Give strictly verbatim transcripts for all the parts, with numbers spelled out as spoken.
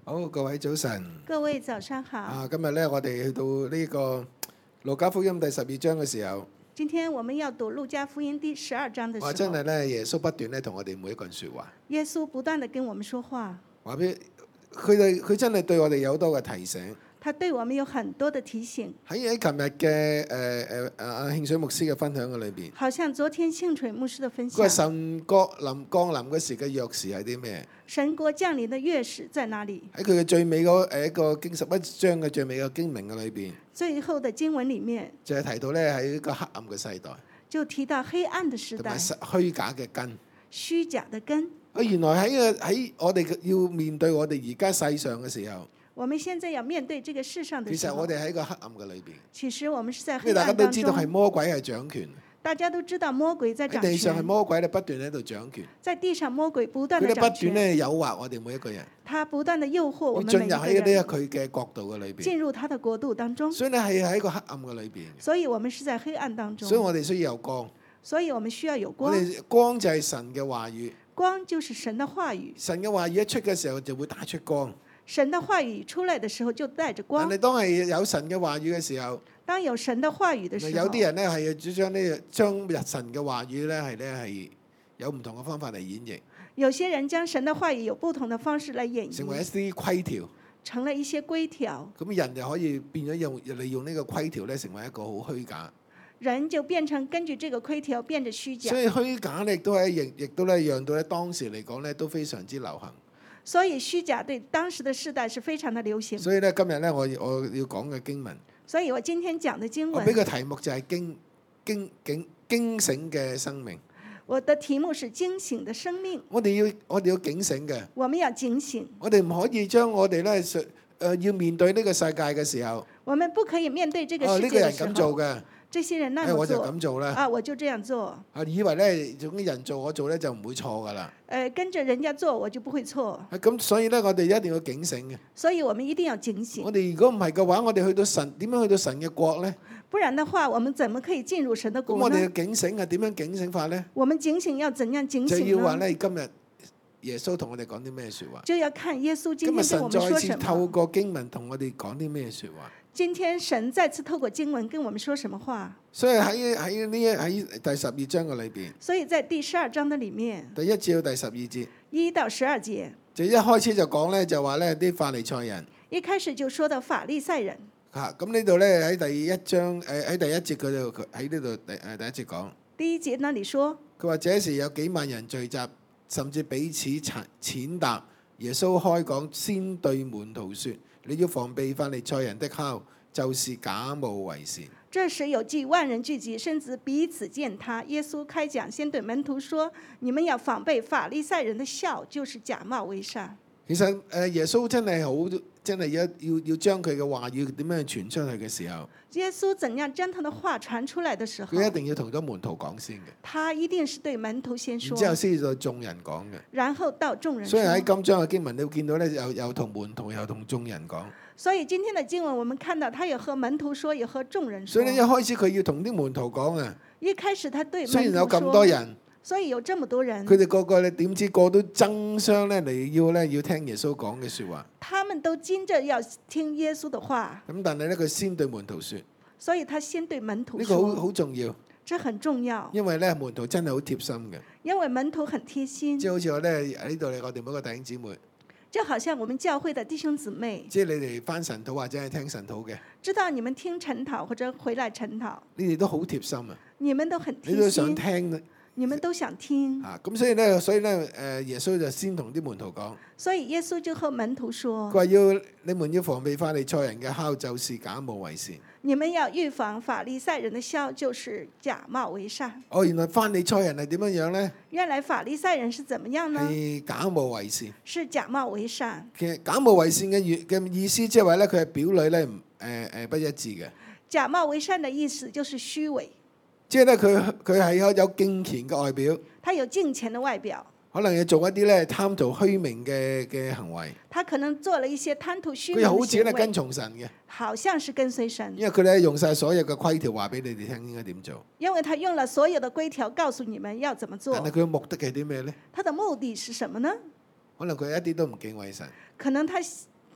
好，各位早晨。 各位早上好。 啊，今日咧，我哋去到呢個路加福音第十二章嘅時候， 今天我們要讀路加福音第十二章的時候， 哇！真係咧，耶穌不斷咧同我哋每一個人説話， 耶穌不斷地跟我們說話， 話俾佢哋，佢真係對我哋有好多嘅提醒。 他對我們有很多的提醒。 喺喺琴日嘅誒誒阿阿慶水牧師嘅分享嘅裏邊， 好像昨天慶水牧師的分佢話享， 神國臨降臨嗰時嘅鑰匙係啲咩？ 神國降臨的鑰匙在哪裡？ 喺佢嘅最尾嗰誒一個經十一章嘅最尾嘅經文嘅裏邊， 最後的經文裡面就係提到咧喺一個黑暗嘅世代， 就提到黑暗的時代同埋，虛假嘅根。 虛假的根。 啊，原來喺個喺我哋要面對我哋而家世上嘅時候， 我們現在要面對這個世上的其時候， 實我哋喺個黑暗嘅裏邊， 其實我們是在因為大家黑暗當都知道係中。 魔鬼係掌權， 大家都知道魔鬼在掌喺地上係權， 魔鬼咧不斷喺度掌權， 在地上魔鬼不斷佢哋不斷的掌權， 咧誘惑我哋每一個人， 他不斷的誘惑我要進們每一個入喺呢一人佢嘅國度嘅裏邊。 進入他的國度當中。 所以咧係喺個黑暗嘅裏邊， 所以我們是在黑暗當中， 所以我哋需要有光。 所以我們需要有我光。 哋光就係神嘅話語， 光就是神的話語， 神嘅話語一出嘅時候就會打出光。 神的話語出來的時候就帶着但光係。當係有神嘅話語嘅時候， 當有神的話語的時候， 有啲人咧係主張呢將神嘅話語咧係咧係有唔同嘅方法嚟演繹， 有些人將神的話語有不同的方式來演成為一繹， 啲規條。 成了一些規條， 咁人就可以變咗用利用呢個規條咧，成為一個好虛假。 人就變成根據這個規條變得虛假所。以虛假咧，亦都係亦亦都咧，讓到咧當時嚟講咧都非常之流行。 所以虛假對當時的世代是非常的流行。 所以咧今日咧，我我要講嘅經文， 所以我今天講的經文我俾，個題目就係驚驚驚驚醒嘅生命。 我的題目是驚醒的生命。 我哋要我哋要警醒嘅， 我們要警醒， 我哋唔可以將我哋咧誒要面對呢個世界嘅時候， 我們不可以面對這個哦世呢個人咁界的時候， 做嘅， 這些人那誒我就麼做咁做啦。 啊，我就這樣做。 啊以為咧總之人做我做咧就唔會錯噶啦。 呃，跟着人家做，我就不會錯。 啊咁所以咧我哋一定要警醒嘅。 所以我們一定要警醒我，哋如果唔係嘅話，我哋去到神點樣去到神嘅國咧？ 不然的話，我們怎麼可以進入神的咁我哋要國呢？ 警醒係點樣警醒法咧？ 我們警醒要怎樣警就醒呢？ 要話咧，今日耶穌同我哋講啲咩説話？ 就要看耶穌今今日天跟我們神再說什次透麼。 過經文同我哋講啲咩説話？ 今天神再次透過經文跟我們說什麼話？ 所以喺喺呢一喺第十二章嘅裏邊， 所以在第十二章的裡面， 第一至到第十二節， 一到十二節， 就一開始就講咧，就話咧啲法利賽人一開始就說到法利賽人。 嚇，咁呢度咧喺第一章誒喺第一節佢就佢喺呢度第誒第一節講， 第一節那裡說， 佢話這時有幾萬人聚集，甚至彼此踐踐踏。耶穌開講，先對門徒說：你要防備法利賽人的酵，就是假冒為善。 這時有幾萬人聚集，甚至彼此踐踏。耶穌開講，先對門徒說：你們要防備法利賽人的酵，就是假冒為善。 其實誒耶穌真係好，真係要要要將佢嘅話語點樣傳出去嘅時候， 耶穌怎樣將他的話傳出來的時候， 佢一定要同咗門徒講先嘅， 他一定是對門徒先說， 然之後先至對眾人講嘅。 然後到眾人所以喺說。 今章嘅經文，你會見到咧，又又同門徒，又同眾人講。 所以今天的經文，我們看到他也和門徒說，也和眾人說。 所以咧，一開始佢要同啲門徒講啊， 一開始他對雖然有門徒說， 咁多人， 所以有這麼多人， 佢哋個個咧點知個都爭相咧嚟要咧要聽耶穌講嘅説話。 他們都驚着要聽耶穌的話， 咁但係咧，佢先對門徒説， 所以他先對門徒呢個好說， 好重要， 這很重要， 因為咧門徒真係好貼心嘅， 因為門徒很貼心即係，好似我咧喺呢度咧，我哋每個弟兄姊妹， 就好像我們教會的弟兄姊妹， 即係你哋翻神土或者係聽神土嘅， 知道你們聽晨禱或者回來晨禱， 你哋都好貼心啊， 你們都很你都想貼心， 聽你們都想聽， 啊，咁所以咧，所以咧，誒耶穌就先同啲門徒講。 所以耶穌就和門徒佢說， 話要你們要防備法利賽人嘅酵，就是假冒為善。 你們要預防法利賽人的酵，就是假冒為善。 哦，原來法利賽人係點樣樣呢？ 原來法利賽人是怎麼樣呢？ 係假冒為善。 是假冒為善。 其實假冒為善嘅意嘅意思，即係話咧，佢係表裏咧唔誒誒不一致嘅。 假冒為善的意思就是虛偽， 即係咧，佢佢係有有敬虔嘅外表， 他有敬虔的外表， 可能要做一啲咧貪圖虛名嘅嘅行為。 他可能做了一些貪圖虛佢又好名的行似咧跟為， 從神嘅， 好像是跟隨神， 因為佢咧用晒所有嘅規條話俾你哋聽應該點做。 因為他用了所有的規條告訴你們要怎麼做但。係佢嘅目的係啲咩咧？ 他的目的是什麼呢？ 可能佢一啲都唔敬畏神。 可能他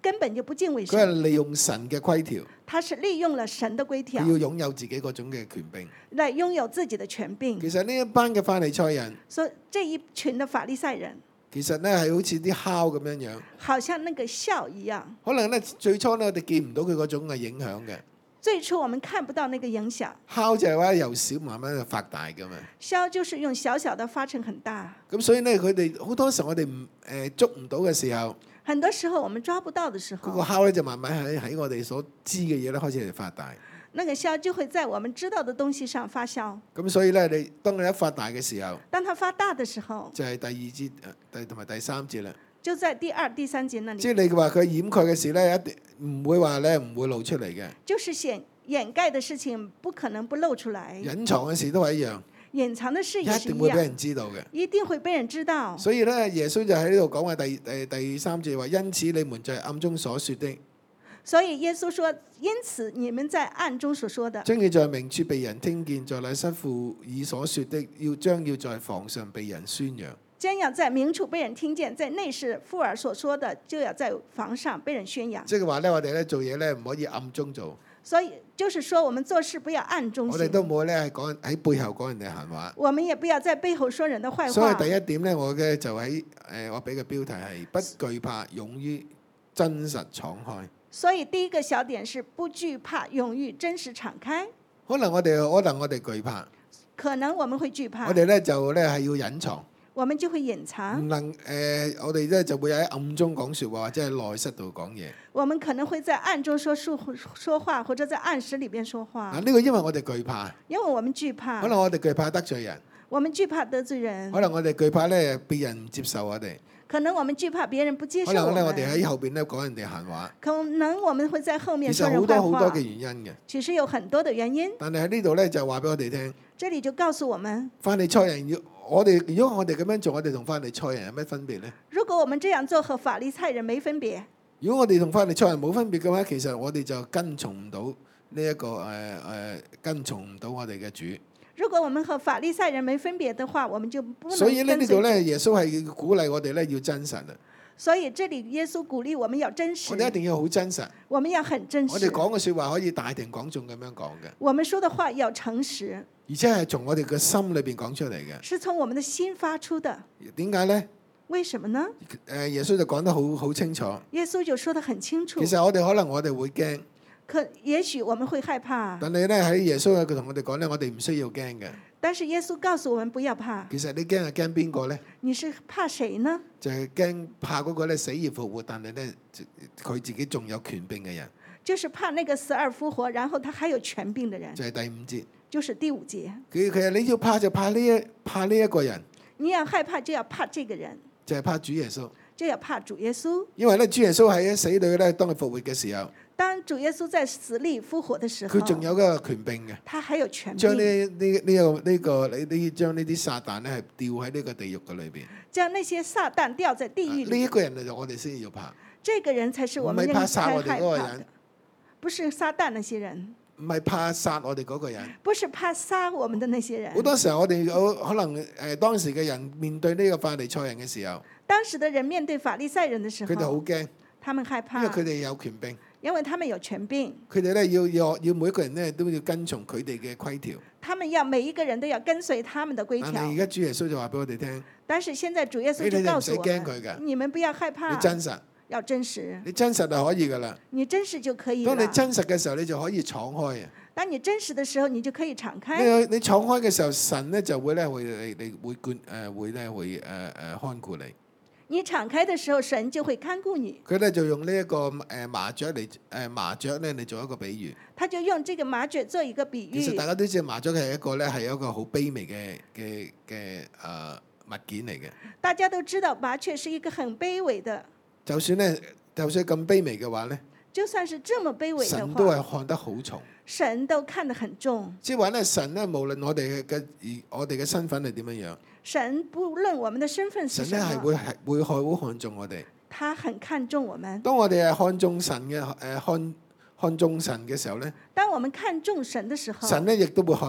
根本就不敬畏佢係神， 利用神嘅規條， 他是利用了神的規佢條要擁有自己嗰種嘅權柄。 來擁有自己的權柄。 其實呢一班嘅法利賽人， 所以這一群的法利賽人， 其實咧係好似啲酵咁樣樣。 好像那個酵一樣。 可能咧最初咧我哋見唔到佢嗰種嘅影響嘅。 最初我們看不到那個影響。 酵就係話由小慢慢就發大噶嘛。 酵就是用小小的發成很大。 咁所以咧佢哋好多時候我哋唔誒捉唔到嘅時候， 很多時候我們抓不到的時嗰個候， 酵咧就慢慢喺喺我哋所知嘅嘢咧開始嚟發大。 那個酵就會在我們知道的東西上發酵。 咁所以咧，你當你一發大嘅時候， 當它發大的時候， 就係第二節第同埋第三節啦。 就在第二、第三節那裡， 即係你話佢掩蓋嘅事咧，一定唔會話咧唔會露出嚟嘅。 就是顯掩蓋的事情不可能不露出來， 隱藏嘅事都係一樣， 隱藏的事一也是一定會俾樣， 人知道嘅。 一定會被人知道。 所以咧，耶穌就喺呢度講話第誒第三節話，因此你們在暗中所說的， 所以耶穌說：因此你們在暗中所說的， 將要在明處被人聽見，在禮室附耳所說的，要將要在房上被人宣揚。 將要在明處被人聽見，在內室附耳所說的，就要在房上被人宣揚。 即係話咧，我哋咧做嘢咧唔可以暗中做， 所以就是說，我們做事不要暗中我哋都行， 唔好咧係講喺背後講人哋閒話。 我們也不要在背後說人的壞話。 所以第一點咧，我嘅就喺誒、呃，我俾嘅標題係不懼怕，勇於真實敞開。 所以第一個小點是不懼怕，勇於真實敞開。 可能我哋可能我哋懼怕， 可能我們會懼怕， 我哋咧就咧係要隱藏， 我們就會隱藏唔。能誒、呃，我哋咧就會喺暗中講説話，或者喺內室度講嘢。 我們可能會在暗中說說說話，或者在暗室裏邊說話嗱，。呢個因為我哋懼怕， 因為我們懼怕可，能我哋懼怕得罪人， 我們懼怕得罪人， 可能我哋懼怕咧別人唔接受我哋， 可能我們懼怕別人不接受可能我咧我哋們， 喺後邊咧講人哋閒話。 可能我們會在後面其說人壞實好多好多話嘅。原因嘅， 其實有很多的原因， 但係喺呢度咧就話俾我哋聽， 這裡就告訴我們， 法利賽人要我哋，如果我哋咁樣做，我哋同法利賽人有咩分別咧？ 如果我們這樣做和法利賽人沒分別， 如果我哋同法利賽人冇分別嘅話，其實我哋就跟從唔到呢一個誒誒、呃，跟從唔到我哋嘅主。 如果我們和法利賽人沒分別的話，我們就不能所以咧跟隨主。 呢度咧，耶穌係鼓勵我哋咧要真實啊！ 所以這裡耶穌鼓勵我們要真我哋一實， 定要好真實。 我們要很真我哋實， 講嘅説話可以大庭廣眾咁樣講嘅， 我們說的話要誠實， 而且係從我哋嘅心裏邊講出嚟嘅。 是從我們的心發出的。 點解咧？ 為什麼呢？ 誒，耶穌就講得好好清楚。 耶穌就說得很清楚其。實我哋可能我哋會驚。 可也許我們會害怕， 但係咧喺耶穌佢同我哋講咧，我哋唔需要驚嘅。 但是耶穌告訴我們不要怕。 其實你驚係驚邊個咧？ 你是怕誰呢？ 就係驚怕嗰個咧死而復活，但係咧佢自己仲有權柄嘅人。 就是怕那個死而復活，然後他還有權柄的人， 就係第五節。 就是第五節。 佢其實你要怕就怕呢一怕呢一個人， 你要害怕就要怕這個人， 就係怕主耶穌。 就要怕主耶穌。 因為咧主耶穌喺死裏咧，當佢復活嘅時候， 當主耶穌在死裏復活的時候， 佢仲有嗰個權柄嘅。 他還有權將呢柄， 呢呢個呢個你呢將呢啲撒旦咧係吊喺呢個地獄嘅裏邊。 將那些撒旦吊在地獄裏。 呢一個人就我哋先要怕， 這個人才是我們唔係怕殺該我哋害怕的嗰個人， 不是撒旦那些人， 唔係怕殺我哋嗰個人。 不是怕殺我們的那些人好。多時候我哋有可能誒、呃、當時嘅人面對呢個法利賽人嘅時候， 當時的人面對法利賽人的時佢哋好候， 驚， 他們害因怕為，佢哋有權柄， 因為他們有權柄， 佢哋咧要要要每一個人咧都要跟從佢哋嘅規條。 他們要每一個人都要跟隨他們的規條但係而。家主耶穌就話俾我哋聽， 但是現在主耶穌你就告哋唔使驚訴我們， 佢㗎， 你們不要害怕你，真實， 要真實， 你真實就可以噶啦。 你真實就可以當你了。 真實嘅時候，你就可以敞開啊！ 當你真實的時候，你就可以敞開。 你你敞開嘅時候，神咧就會咧會你你會管誒會咧會誒誒看顧你。 你敞開的時候，神就會看顧你。 佢咧就用呢一個誒麻雀嚟誒麻雀咧嚟做一個比喻。 他就用這個麻雀做一個比喻其實大。家都知道麻雀係一個咧係一個好卑微嘅嘅嘅誒物件嚟嘅。 大家都知道麻雀是一個很卑微的， 就算咧就算咁卑微嘅話咧， 就算是這麼卑微的神都話， 係看得好重。 神都看得很重。 即係話咧，神咧無論我哋嘅嘅我哋嘅身份係點樣樣， 神不論我們的身份是神咧什麼， 係會係會好看重我哋。 他很看重我們。 當我哋係看重神嘅誒看看重神嘅時候咧， 當我們看重神的時候， 神咧亦都會看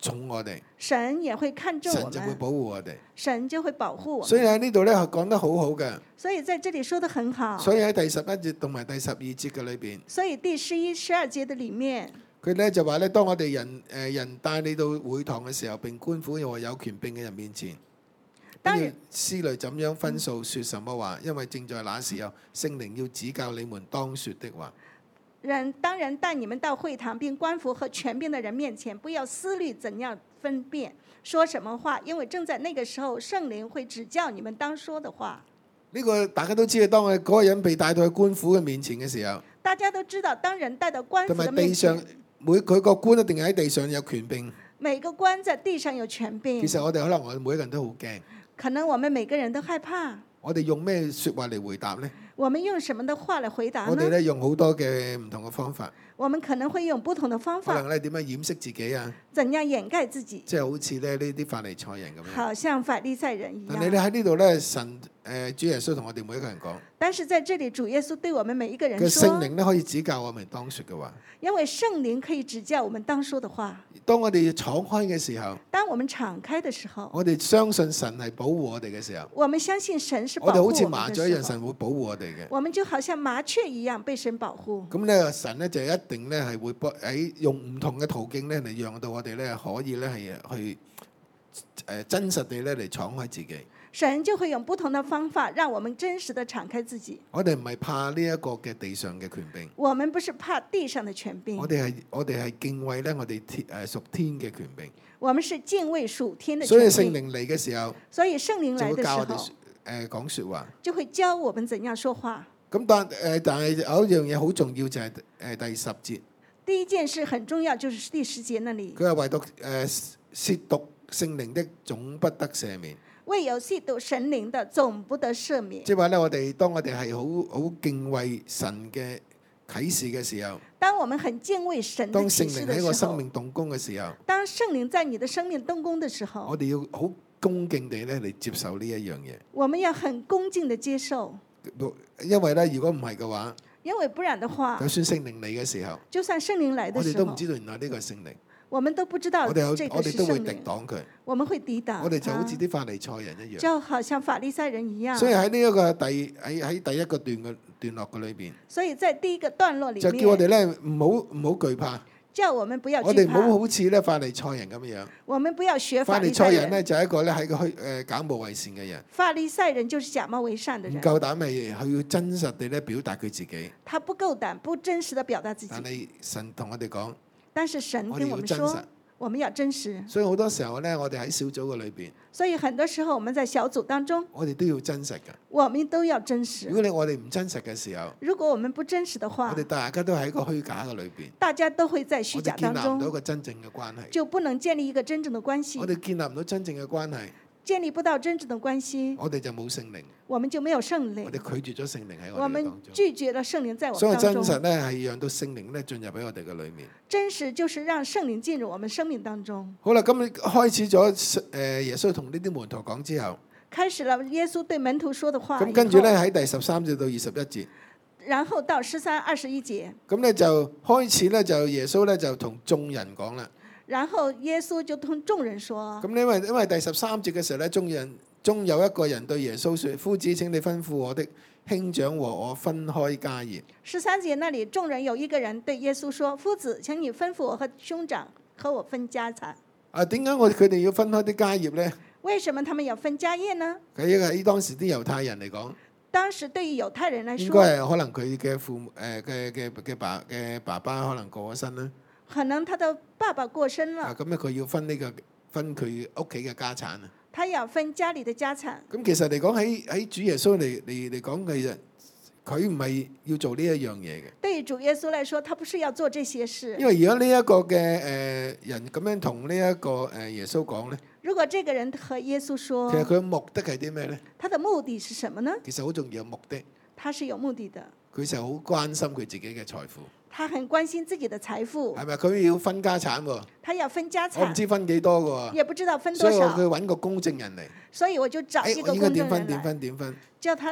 重我哋， 神也會看重我神就會們， 保護我哋。 神就會保護我所以們。 喺呢度咧講得好好嘅。 所以在這裡說得很好。 所以喺第十一節同埋第十二節嘅裏邊， 所以第十一、十二節的裡面， 佢咧就話咧，當我哋人誒人帶你到會堂嘅時候，並官府又話有權柄嘅人面前， 當然跟住思慮怎樣分數，説什麼話，因為正在那時候，聖靈要指教你們當説的話。 人當人帶你們到會堂並官府和權柄的人面前，不要思慮怎樣分辨說什麼話，因為正在那個時候，聖靈會指教你們當說的話。 呢個大家都知道，當佢嗰個人被帶到去官府嘅面前嘅時候， 大家都知道，當人帶到官府同埋的面地上前， 每佢個官一定係喺地上有權柄。 每個官在地上有權柄其。實我哋可能我哋每一個人都好驚， 可能我們每個人都害怕。 我哋用咩説話嚟回答呢？ 我們用什麼的話來回答呢？ 我哋咧用好多嘅唔同嘅方法， 我們可能會用不同的方法， 可能咧點樣掩飾自己啊？ 怎樣掩蓋自己， 即係好似咧呢啲法利賽人咁樣。 好像法利賽人一但你樣。 咧喺呢度咧，神誒主耶穌同我哋每一個人講， 但是在這裡，主耶穌對我們每一個人佢聖說， 靈咧可以指教我們當説嘅話。 因為聖靈可以指教我們當說的話。 當我哋敞開嘅時候， 當我們敞開的時候， 我哋相信神係保護我哋嘅時候， 我們相信神是保護我哋好似我麻雀一樣， 們的時候， 神會保護我哋嘅。 我們就好像麻雀一樣被神保護。 咁咧，神咧就一定咧係會幫喺用唔同嘅途徑咧嚟讓到我哋咧可以咧係去誒真實地咧嚟敞開自己。 神就會用不同的方法，讓我們真實的敞開自己。 我哋唔係怕呢一個嘅地上嘅權柄， 我們不是怕地上的權柄， 我哋係我哋係敬畏咧我哋天誒屬天嘅權柄。 我們是敬畏屬天的所以權柄。 聖靈嚟嘅時候， 所以聖靈就會來的時教我哋候， 誒講説話。 就會教我們怎樣說話。 咁但誒但係有一樣嘢好重要就係誒第十節， 第一件事很重要，就是第十節那裡， 佢係唯獨誒褻瀆聖靈的總不得赦免。 唯有褻瀆神靈的，總不得赦免。 即係話咧，我哋當我哋係好好敬畏神嘅啟示嘅時候， 當我們很敬畏神的當聖啟示的時靈喺我生候， 命動工嘅時候， 當聖靈在你的生命動工的時候我，哋要好恭敬地咧嚟接受呢一樣嘢。 我們要很恭敬的接受， 因為咧，如果唔係嘅話， 因為不然的話就，算聖靈嚟嘅時候， 就算聖靈來的時候我哋都唔，知道原來呢個係聖靈， 我們都不知道我哋有這個是我哋都會聖靈， 敵擋佢， 我們會抵擋我哋就好似它， 啲法利賽人一樣。 就好像法利賽人一樣。 所以喺呢一個第喺喺第一個段嘅段落嘅裏邊， 所以在第一個段落裡就叫我哋面， 咧唔好唔好懼怕， 叫我們不要我哋懼怕， 唔好好似咧法利賽人咁樣。 我們不要學法法利賽人。 利賽人咧就係一個咧喺個虛誒假冒為善嘅人， 法利賽人就是假冒為善的人， 唔夠膽係去真實地咧表達佢自己。 他不夠膽，不真實的表達自己但。係神同我哋講， 但是神我哋跟我們要真實說，。我們要真實。 所以好多時候咧，我哋喺小組嘅裏邊， 所以很多時候我們在小組當中， 我哋都要真實㗎。 我們都要真如實。 果你我哋唔真實嘅時候， 如果我們不真實的話我哋，大家都喺一個虛假嘅裏邊， 大家都會在虛我假當哋建立唔到一中， 個真正嘅關係， 就不能建立一個真正的關我係。 哋建立唔到真正嘅關係， 建立不到真正的關係， 我哋就冇聖靈， 我們就沒有聖我靈， 哋拒絕咗聖靈喺我我們哋當中。 拒絕了聖靈在我所以真們當中。 實咧係讓到聖靈咧進入喺我哋嘅裏面。 真實就是讓聖靈進入我們生命當中。 好啦，咁開始咗誒耶穌同呢啲門徒講之後， 開始了耶穌對門徒說的話以後， 咁跟住咧喺第十三節到二十一節， 然後到十三、二十一節， 咁咧就開始咧就耶穌咧就同眾人講啦。 然後耶穌就同眾人說， 咁因為因為第十三節嘅時候咧，眾人中有一個人對耶穌說：夫子，請你吩咐我的兄長和我分開家業。 十三節那裡，眾人有一個人對耶穌說：夫子，請你吩咐我和兄長和我分家產。 啊，點解我佢哋要分開啲家業咧？ 為什麼他們要分家業呢？ 喺喺當時啲猶太人嚟講， 當時對於猶太人來應該說， 係可能佢嘅父母誒嘅嘅嘅爸嘅爸爸可能過咗身啦。 可能他的爸爸過身啊， 了， 咁咧佢要分呢、個分佢屋企嘅家產啊。 他要分家裡的家產。 咁其實嚟講喺喺主耶穌嚟嚟嚟講，其實佢唔係要做呢一樣嘢嘅。 對於主耶穌來說，他不是要做這些事。 因為如果呢一個嘅誒、呃、人咁樣同呢一個誒耶穌講咧， 如果這個人和耶穌說， 其實佢嘅目的係啲咩咧？ 他的目的是什麼呢？ 其實好重要嘅目的， 他是有目的的， 佢就好關心佢自己嘅財富， 他很關心自己的財富， 係咪？佢要分家產喎， 他要分家我唔產， 知分幾多嘅喎， 也不知道分所以我佢多少， 揾個公證人嚟， 所以我就找誒、 一個我應該點分點公證人來， 分點分？ 叫他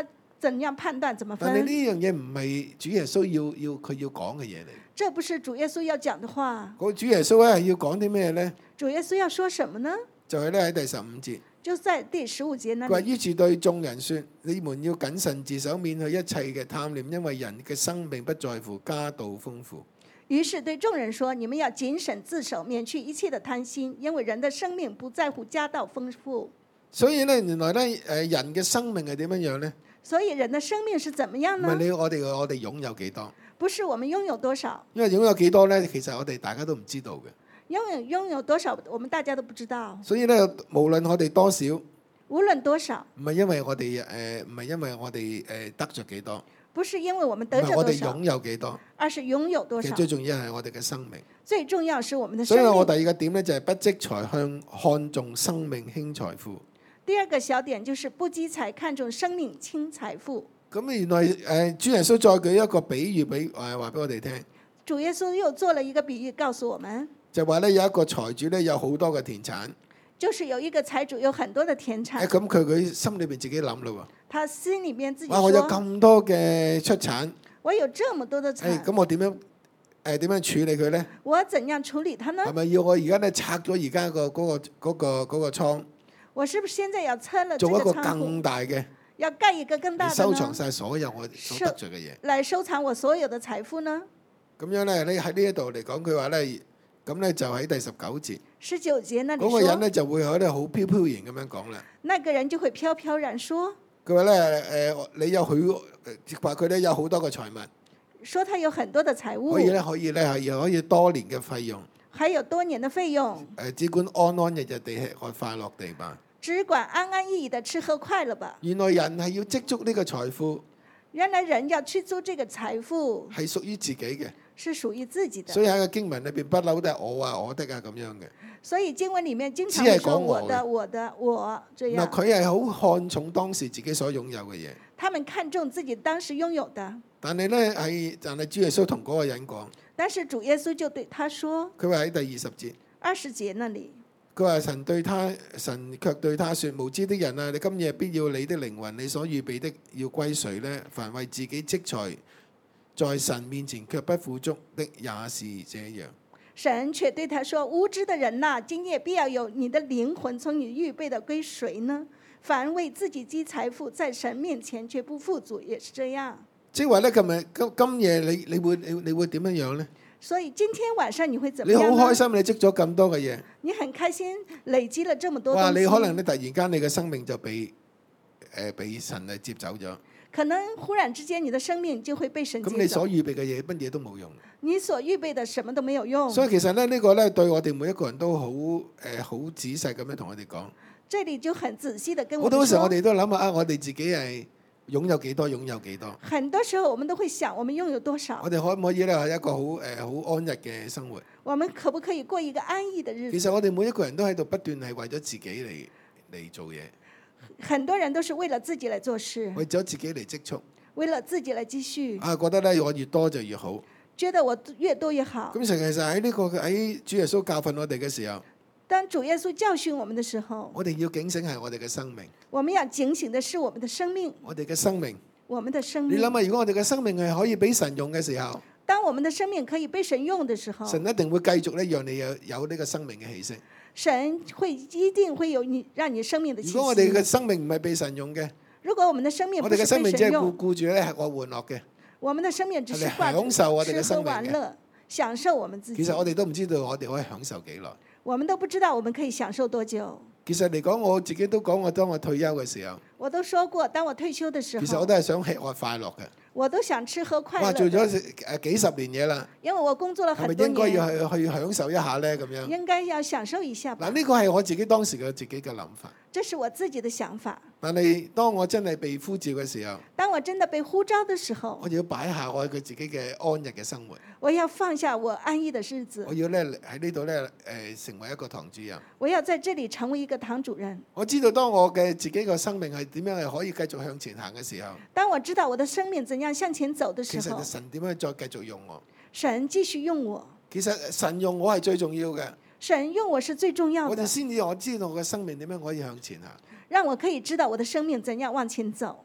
怎樣判斷，怎麼但係呢分？ 樣嘢唔係主耶穌要要佢要講嘅嘢嚟。 這不是主耶穌要講的話。 個主耶穌咧係要講啲咩咧？ 主耶穌要說什麼呢？ 就係咧喺第十五節， 就在第十五節那佢話： 裡。 於是對眾人說：你們要謹慎自守，免去一切嘅貪念，因為人嘅生命不在乎家道豐富。 於是對眾人說：你們要謹慎自守，免去一切的貪心，因為人的生命不在乎家道豐富。 所以咧，原來咧，誒人嘅生命係點樣樣咧？ 所以人的生命是怎麼樣唔係呢？ 你我哋我哋擁有幾多？ 不是我們擁有多少， 因為擁有幾多咧，其實我哋大家都唔知道嘅。 擁有擁有多少，我們大家都不知道。 所以咧，無論我哋多少， 無論多少， 唔係因為我哋誒，唔係因為我哋誒得着幾多， 不是因為我們唔得着係我哋多少擁，有幾多， 而是擁有多少。 其實最重要係我哋嘅生命。 最重要是我們的所以我生命。 第二個點咧就係不積財向看重生命輕財富。 第二個小點就是不積財看重生命輕財富。 咁原來誒主耶穌再舉一個比喻俾誒話俾我哋聽， 主耶穌又做了一個比喻，告訴我們， 就話咧有一個財主咧有好多嘅田產， 就是有一個財主有很多的田產， 誒咁佢佢心裏邊自己諗咯他心裡面自喎， 己哇！我有說： 咁多嘅出產， 我有這麼多的誒產， 咁我點樣誒點樣處理佢咧？ 我怎樣處理它呢係？咪要我而家咧拆咗而家個嗰個嗰個嗰個倉， 我是不是現在要拆了這做一個個倉庫， 更大嘅， 要蓋一個更大嚟的呢？ 收藏晒所有我所得着嘅嘢？ 來收藏我所有的財富呢？ 咁樣咧，你喺呢一度嚟講，佢話咧，咁咧就喺第十九節， 十九節那裡嗰個人說， 咧就會喺度好飄飄然咁樣講啦。 那個人就會飄飄然說， 佢話咧誒，你有許話佢咧有好多個財物， 說他有很多的財物可以，咧可以咧係可以多年嘅費用， 還有多年的費用， 誒只管安安日日地吃喝快樂地吧。 只管安安逸逸的吃喝快樂吧。 原來人係要積蓄呢個財富， 原來人要去租這個財富係屬於自己嘅， 是屬於自己的， 所以喺個經文裏邊不嬲都係我啊我的啊咁樣嘅。 所以經文裡面經常只係會說講我嘅我的、我的、我這嗱， 樣。 佢係好看重當時自己所擁有嘅嘢， 他們看重自己當時擁有的， 但係咧係但係主耶穌同嗰個人講， 但是主耶穌就對他說， 佢話喺第二十節。 二十節那裡， 佢話神對他，神卻對他說：無知的人啊，你今夜必要你的靈魂，你所預備的要歸誰呢？凡為自己積財，在神面前卻不富足的，也是這樣。 神卻對他說：無知的人呐、今夜必要有你的靈魂從你預備的歸誰呢？凡為自己積財富，在神面前卻不富足，也是這樣。 即係話咧，今日今今夜你你會你你會點樣樣咧？ 所以今天晚上你會怎麼你好樣呢？ 開心，你積咗咁多嘅嘢， 你很開心，累積了這麼多哇！ 東西。 你可能咧突然間你嘅生命就被誒俾神嚟接走咗， 可能忽然之間你的生命就會被神咁你接走。 所預備嘅嘢乜嘢都冇用。 你所預備的什麼都沒有用。 所以其實咧呢個咧對我哋每一個人都好誒好仔細咁樣同我哋講。 這裡就很仔細的跟我好多們說， 時候我哋都諗下啊，我哋自己係擁有幾多，擁有幾多。 很多時候我們都會想，我們擁有多少我？哋可唔可以咧係一個好誒好安逸嘅生活？ 我們可不可以過一個安逸的日子？ 其實我哋每一個人都喺度不斷係為咗自己嚟嚟做嘢， 很多人都是為了自己來做事， 為咗自己嚟積蓄。 為了自己來積蓄， 啊，覺得咧我越多就越好。 覺得我越多越好。 咁其實喺呢個喺主耶穌教訓我哋嘅時候， 當主耶穌教訓我們的時候， 我哋要警醒係我哋嘅生命， 我們要警醒的是我們的生命， 我哋嘅生命。 我們的生命。 你諗下，如果我哋嘅生命係可以俾神用嘅時候， 當我們的生命可以被神用的時候， 神一定會繼續咧讓你有有呢個生命嘅氣息。 神會一定會有你讓你生命的氣息。 如果我哋嘅生命唔係被神用嘅， 如果我們的生命我不是哋嘅生命只係顧被神用， 顧住咧係我玩樂嘅。 我們的生命只是係掛享受我哋嘅着吃喝生命嘅玩樂，享受我們自己。 其實我哋都唔知道我哋可以享受幾耐。 我們都不知道我們可以享受多久。 其實嚟講，我自己都講，我當我退休嘅時候， 我都說過，當我退休的時候， 其實我都係想吃喝快樂嘅。 我都想吃喝快哇，做樂的。 咗誒幾十年嘢啦， 因為我工作了係咪很多應該要年， 去去享受一下咧？咁樣應該要享受一下吧嗱，。呢個係我自己當時嘅自己嘅諗法。 這是我自己的想法。 但係當我真係被呼召嘅時候， 當我真的被呼召的時候我，就要擺下我佢自己嘅安逸嘅生活。 我要放下我安逸的日子我，要咧喺呢度咧誒成為一個堂主任。 我要在這裡成為一個堂主任。 我知道當我嘅自己嘅生命係點樣係可以繼續向前行嘅時候， 當我知道我的生命怎樣向前走的時候其實，神點樣再繼續用我？ 神繼續用我， 其實神用我係最重要嘅， 神用我是最重要的， 我哋先至我知道我嘅生命點樣可以向前行。 讓我可以知道我的生命怎樣往前走。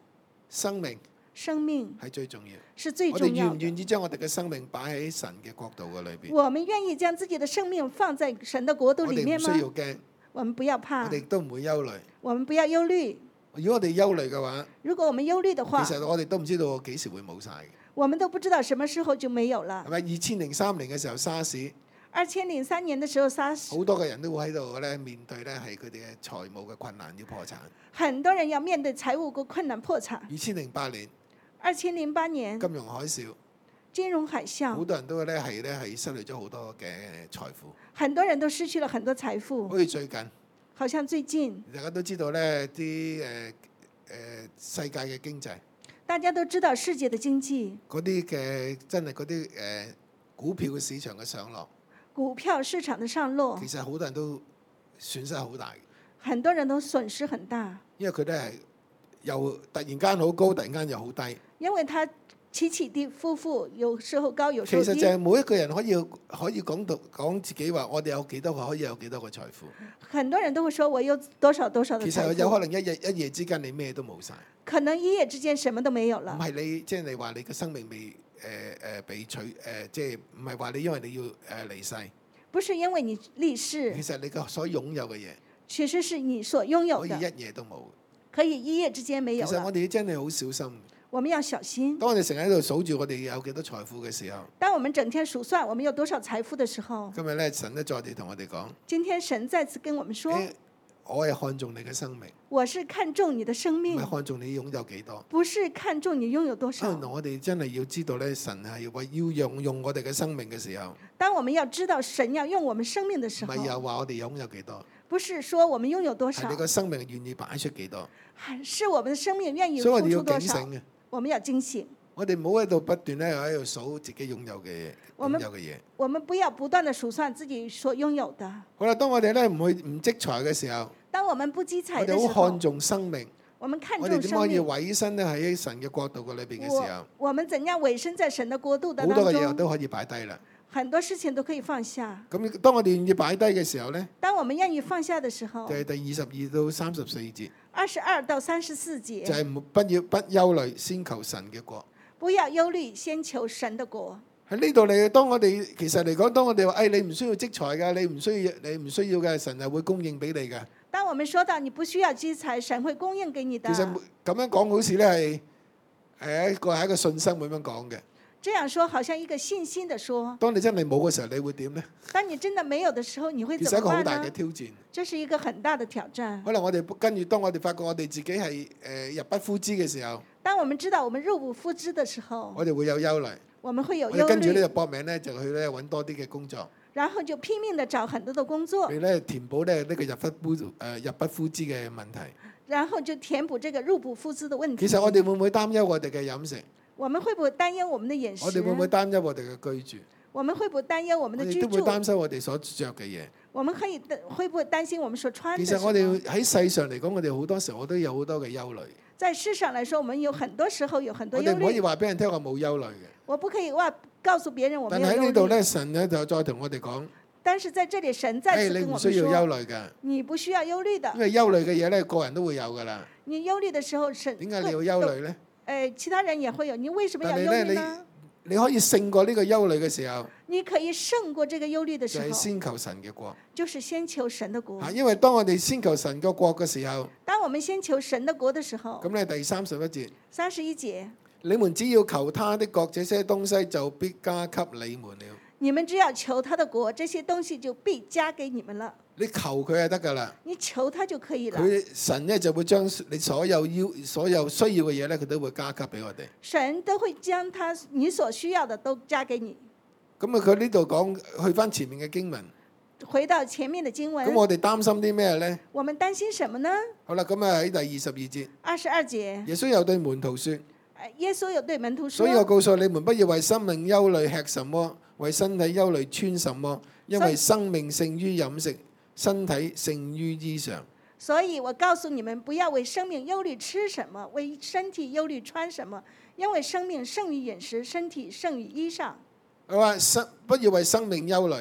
生命生命係最重要。 是最我哋重要的。 願唔願意將我哋嘅生命擺喺神嘅國度嘅裏邊？ 我們願意將自己的生命放在神的國度我哋唔裡面嗎？ 需要驚， 我們不要我怕， 哋亦都唔會憂慮。 我們不要憂慮。 如果我哋憂慮嘅話， 如果我們憂慮的話， 其實我哋都唔知道幾時會冇晒嘅。 我們都不知道什麼時候就沒有了係。咪二千零三年嘅時候沙士， 二千零三年的時候，SARS， 好多嘅人都會喺度咧面對咧係佢哋嘅財務嘅困難要破產。 很多人要面對財務嘅困難破產。 二千零八年二千零八年金融海嘯， 金融海嘯， 好多人都咧係咧係失去咗好多嘅財富。 很多人都失去了很多財富。 好似最近， 好像最近大家都知道咧啲誒誒世界嘅經濟， 大家都知道世界的經濟， 嗰啲嘅真係嗰啲誒股票嘅市場嘅上落， 股票市場的上落其，實好多人都損失好大嘅， 很多人都損失很大， 因為佢哋係又突然間好高，突然間又好低。 因為它起起跌伏伏，有時候高，有時候低。 其實就係每一個人可以可以講到講自己話，我哋有幾多個可以有幾多個財富。 很多人都會說我有多少多少的其實財富， 有可能一日一夜之間你咩都冇晒， 可能一夜之間什麼都沒有唔了。 係你即係你話你嘅生命未誒誒被取誒，即係唔係話你因為你要誒離世， 不是因為你離世， 其實你嘅所擁有嘅嘢其實是你所擁有可以的， 一夜都冇。 可以一夜之間沒其有了。 實我哋真係好小心。 我們要小心。 當我哋成日喺度數住我哋有幾多財富嘅時候， 當我們整天數算我們有多少財富的時候， 今日咧神咧再地同我哋講： 今天神再次跟我們說， 誒我係看重你嘅生命， 我是看重你的生唔命， 係看重你擁有幾多。 不是看重你擁有多少。 當然我哋真係要知道咧，神係為要用用我哋嘅生命嘅時候， 當我們要知道神要用我們生命的唔時候， 係又話我哋擁有幾多， 不是說我們擁有多少係你，個生命願意擺出幾多。 是我們的生命願意所以我哋要付出多少。 警醒嘅， 我們要驚醒， 我哋唔好喺度不斷咧喺度數自己擁有嘅嘢， 我們擁有嘅嘢。 我們不要不斷的數算自己所擁有的。 好啦，當我哋咧唔去唔積財嘅時候， 當我們不積財我的時候哋好看，重生命， 我們看我哋點可以重生命。 委身咧喺神嘅國度嘅裏邊嘅時候， 我我們怎樣委身在神的國度的好當中， 多嘅嘢都可以擺低啦。 很多事情都可以放下。 咁當我哋願意擺低嘅時候咧， 當我們願意放下的時候就，係第二十二到三十四節， 二十二到三十四節， 就係唔不要不憂慮，先求神嘅國。 不要憂慮，先求神的國。 喺呢度你，當我哋其實嚟講，當我哋話，誒、哎、你唔需要積財㗎，你唔需要你唔需要嘅，神係會供應俾你嘅。 當我們說到你不需要積財，神會供應給你的。 其實咁樣講好似咧係係一個係一個信心咁樣講嘅。 這樣說好像一個信心的說。 當你真係冇嘅時候，你會點呢？ 當你真的沒有的時候，你會其實怎麼辦一個好大嘅呢？ 挑戰。 這是一個很大的挑戰。 可能我哋跟住，當我哋發覺我哋自己係誒、呃、入不敷支嘅時候， 當我們知道我們入不敷支的時候， 我哋會有憂慮。 我們會有憂我哋跟住呢就慮， 搏命咧，就去咧揾多啲嘅工作， 然後就拼命的找很多的工作， 去咧填補咧呢個入不敷誒、呃、入不敷支嘅問題。 然後就填補這個入不敷支的問題。 其實我哋會唔會擔憂我哋嘅飲食？ 我們會不會擔憂我們的飲食？ 我哋會唔會擔憂我哋嘅居住？ 我們會不會擔憂我我們的居哋都會住？ 擔心我哋所着嘅嘢。 我們可以會不會擔心我們所穿的什麼？ 其實我哋喺世上嚟講，我哋好多時候我都有好多嘅憂慮。 在世上來說，我們有很多時候有很多憂我哋唔可以慮。 話俾人聽我冇憂慮嘅。 我不可以話告訴別人我沒有憂但係喺呢度咧， 慮。 神咧就再同我哋講：， 但是在這裡，神再誒、 次你唔跟我們說， 需要憂慮㗎， 你不需要憂慮因的。 為憂慮嘅嘢咧，個人都會有㗎啦。 你憂慮的時候，神點解你要憂慮咧？ 誒，其他人也會有，你為什麼要憂但係咧， 慮呢？ 你你可以勝過呢個憂慮嘅時候， 你可以勝過這個憂慮的就係時候， 先求神嘅國。 就是先求神的國嚇，。因為當我哋先求神個國嘅時候， 當我們先求神的國的時候， 咁咧第三十一節， 三十一節， 你們只要求他的國，這些東西就必加給你們了。 你們只要求他的國，這些東西就必加給你們了。 你求佢就得㗎啦。 你求他就可以了。 佢神咧就會將你所有要所有需要嘅嘢咧，佢都會加給俾我哋。 神都會將他你所需要的都加給你。 咁啊，佢呢度講去翻前面嘅經文。 回到前面的經文， 咁我哋擔心啲咩咧？ 我們擔心什麼呢？ 好啦，咁啊喺第二十二節， 二十二節， 耶穌又對門徒説： 耶穌有對門徒說： 所以我告訴你們，不要為生命憂慮吃什麼，為身體憂慮穿什麼，因為生命勝於飲食，身體勝於衣裳。 所以我告訴你們，不要為生命憂慮吃什麼，為身體憂慮穿什麼，因為生命勝於飲食，身體勝於衣裳。 佢話生不要為生命憂慮，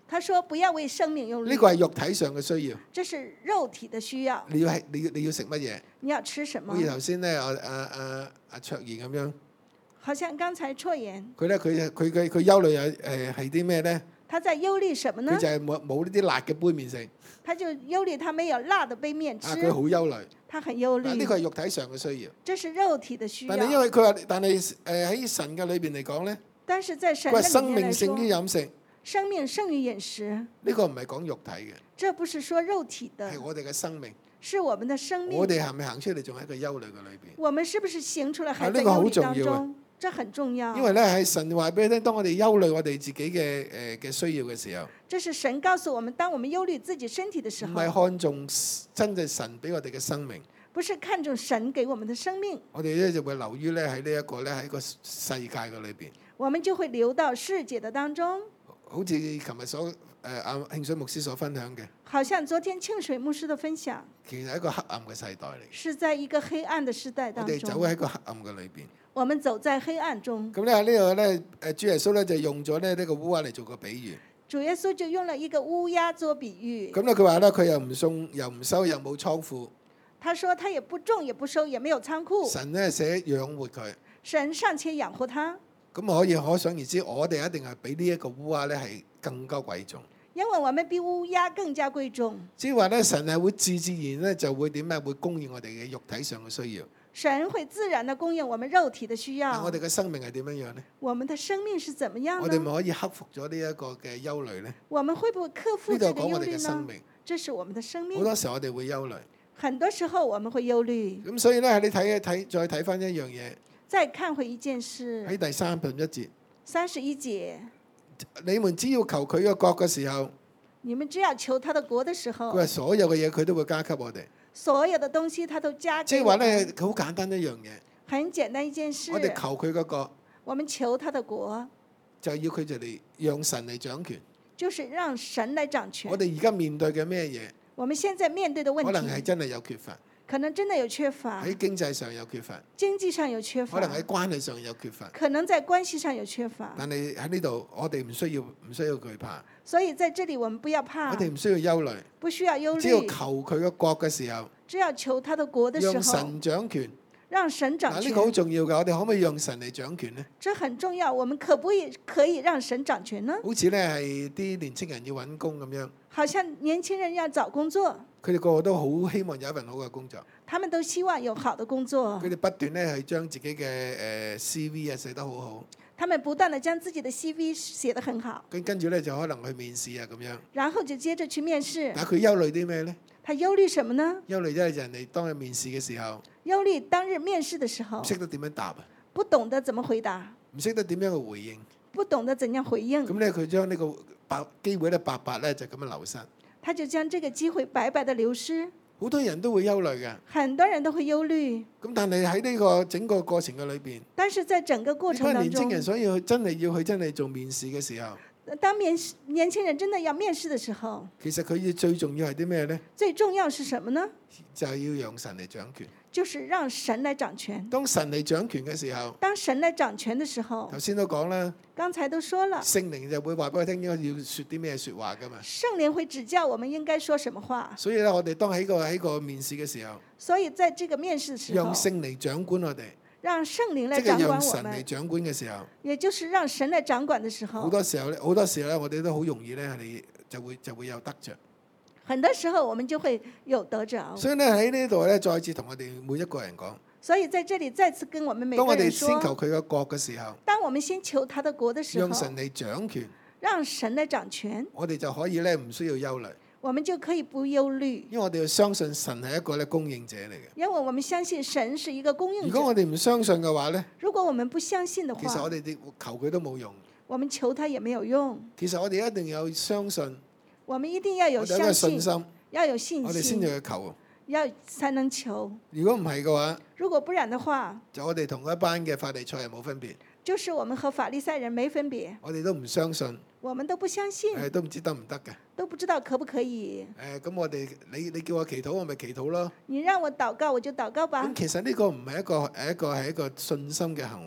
他說不要為生命憂慮。 呢個係肉體上嘅需要。 這是肉體的需要。 你要係你要你要食乜嘢？ 你要吃什麼？ 好似頭先咧，阿阿阿阿卓然咁樣。 好像剛才卓言。 佢咧佢佢佢佢憂慮有誒係啲咩咧？ 他在憂慮什麼呢？ 佢就係冇冇呢啲辣嘅杯麵食。 他就憂慮他沒有辣的杯麵吃。 啊，佢好憂慮。 他很憂慮。 呢個係肉體上嘅需要。 這是肉體的需要。 但係因為佢話，但係誒喺神嘅裏邊嚟講咧， 但是在神佢話嘅生命裡面來說， 勝於飲食。 生命勝於飲食。 呢個唔係講肉體嘅。 這不是說肉體的。 係我哋嘅生命。 是我們的生命。 我哋係咪行出嚟仲喺一個憂慮嘅裏邊？ 我們是不是行出來還在啊，呢個好憂慮當重要啊中？這很重要。 因為咧係神話俾你聽，當我哋憂慮我哋自己嘅誒嘅需要嘅時候， 這是神告訴我們，當我們憂慮自己身體的時唔候， 係看重真正神俾我哋嘅生命。 不是看重神給我們的生命， 我哋咧就會流於咧喺呢一個咧喺個世界嘅裏邊。 我們就會流到世界的當中。 好似琴日所誒阿慶水牧師所分享嘅， 好像昨天慶水牧師的分享， 其實係一個黑暗嘅世代嚟。 是在一個黑暗的時代我當中。 哋走喺個黑暗嘅裏邊。 我們走在黑暗中。 咁咧喺呢度咧，誒主耶穌咧就用咗咧呢個烏鴉嚟做個比喻。 主耶穌就用了一個烏鴉做比喻。 咁咧佢話咧佢又唔送又唔收又冇倉庫。 他說他也不種也不收也沒有倉庫。 神咧寫養活佢。 神尚且養活他。 咁可以可想而知，我哋一定係比呢一個烏鴉咧係更加貴重。 因為我們比烏鴉更加貴重。 即係話咧，神係會自自然咧就會點啊？會供應我哋嘅肉體上嘅需要。 神會自然地供應我們肉體的需要。 我哋嘅生命係點樣樣呢？ 我們的生命是怎麼樣呢？ 我哋咪可以克服咗呢一個嘅憂慮呢？ 我們會不會克服呢度這個憂講我哋嘅慮呢？ 生命。 這是我們的生命。 好多時候我哋會憂慮。 很多時候我們會憂慮。 咁所以咧，你睇一睇，再睇翻一樣嘢。 再看回一件事。 喺第三十一節。 三十一節。 你們只要求佢嘅國嘅時候。 你們只要求他的國的時候。 佢話所有嘅嘢佢都會加給我哋。 所有的東西他都加給我們。 即係話咧，好簡單一樣嘢。 很簡單一件事。 我哋求佢嗰個。 我們求他的國。 就要佢就嚟讓神嚟掌權。 就是讓神來掌權。 我哋而家面對嘅咩嘢？ 我們現在面對的問題。 可能係真係有缺乏。 可能真的有缺乏。 喺經濟上有缺乏。 經濟上有缺乏。 可能喺關係上有缺乏。 可能在關係上有缺乏。 但係喺呢度，我哋唔需要唔需要懼怕。 所以在這裡我們不要怕。 我哋唔需要憂慮。 不需要憂慮。 只要求佢嘅國嘅時候。 只要求他的國的時候。 讓神掌權。 讓神掌權。 嗱，呢個好重要㗎，我哋可唔可以讓神嚟掌權呢？ 這很重要，我們可不可以可以讓神掌權呢？ 好似咧係啲年青人要揾工咁樣。 好像年輕人要找工作。 佢哋個個都好希望有一份好嘅工作。 他們都希望有好的工作。 佢哋不斷咧係將自己嘅誒 C V 啊寫得好好。 他們不斷地將自己的 C V 寫得很好。 跟跟住咧就可能去面試啊咁樣。 然後就接着去面試。 但係佢憂慮啲咩咧？ 他憂慮什麼呢？ 憂慮即係人哋當日面試嘅時候。 憂慮當日面試的時候。 唔識得點樣答啊？ 不懂得怎麼回答。 唔識得點樣去回應。 不懂得怎樣回應。 咁咧佢將呢個白機會咧白白咧就咁樣流失。 他就將這個機會白白的流失。 好多人都會憂慮嘅。 很多人都會憂慮。 咁但係喺呢個整個過程嘅裏邊。 但是在整個過程當中。 呢班年輕人所以要真係要去真係做面試嘅時候。 當面年輕人真的要面試的時候。 其實佢要最重要係啲咩咧？ 最重要是什麼呢？ 就係要讓神嚟掌權。 就是讓神來掌權。 當神嚟掌權嘅時候。 當神來掌權的時候。 頭先都講啦。 剛才都說了。 聖靈就會話俾我聽應該要説啲咩説話㗎嘛。 聖靈會指教我們應該說什麼話。 所以咧，我哋當喺個喺個面試嘅時候。 所以在這個面試時候。 讓聖靈掌管我哋。 讓聖靈來掌管我們。 即係讓神嚟掌管嘅時候。 也就是讓神來掌管的時候。 好多時候咧，好多時候咧，我哋都好容易咧，係就會就會有得着。 很多時候我們就會有得着。 所以咧喺呢度咧，再次同我哋每一個人講。 所以在這裡再次跟我們每個人說。 當我哋先求佢嘅國嘅時候。 當我們先求他的國的時候。 讓神嚟掌權。 讓神來掌權。 我哋就可以咧唔需要憂慮。 我們就可以不憂慮。 因為我哋要相信神係一個咧供應者嚟嘅。 因為我們相信神是一個供應者。 如果我哋唔相信嘅話咧。 如果我們不相信的話。 其實我哋求佢都冇用。 我們求他也沒有用。 其實我哋一定要相信。 我們一定要有相信。 我哋有信心。 要有信心。 我哋先至去求。 要才能求。 如果唔係嘅話。 如果不然的話。 就我哋同一班嘅法利賽人冇分別。 就是我們和法利賽人沒分別。 我哋都唔相信。 我們都不相信。 誒，都唔知得唔得嘅。 都不知道可不可以。 誒，咁我哋你你叫我祈禱，我咪祈禱咯。 你讓我禱告，我就禱告吧。 咁其實呢個唔係一個係一個係一個信心嘅行為。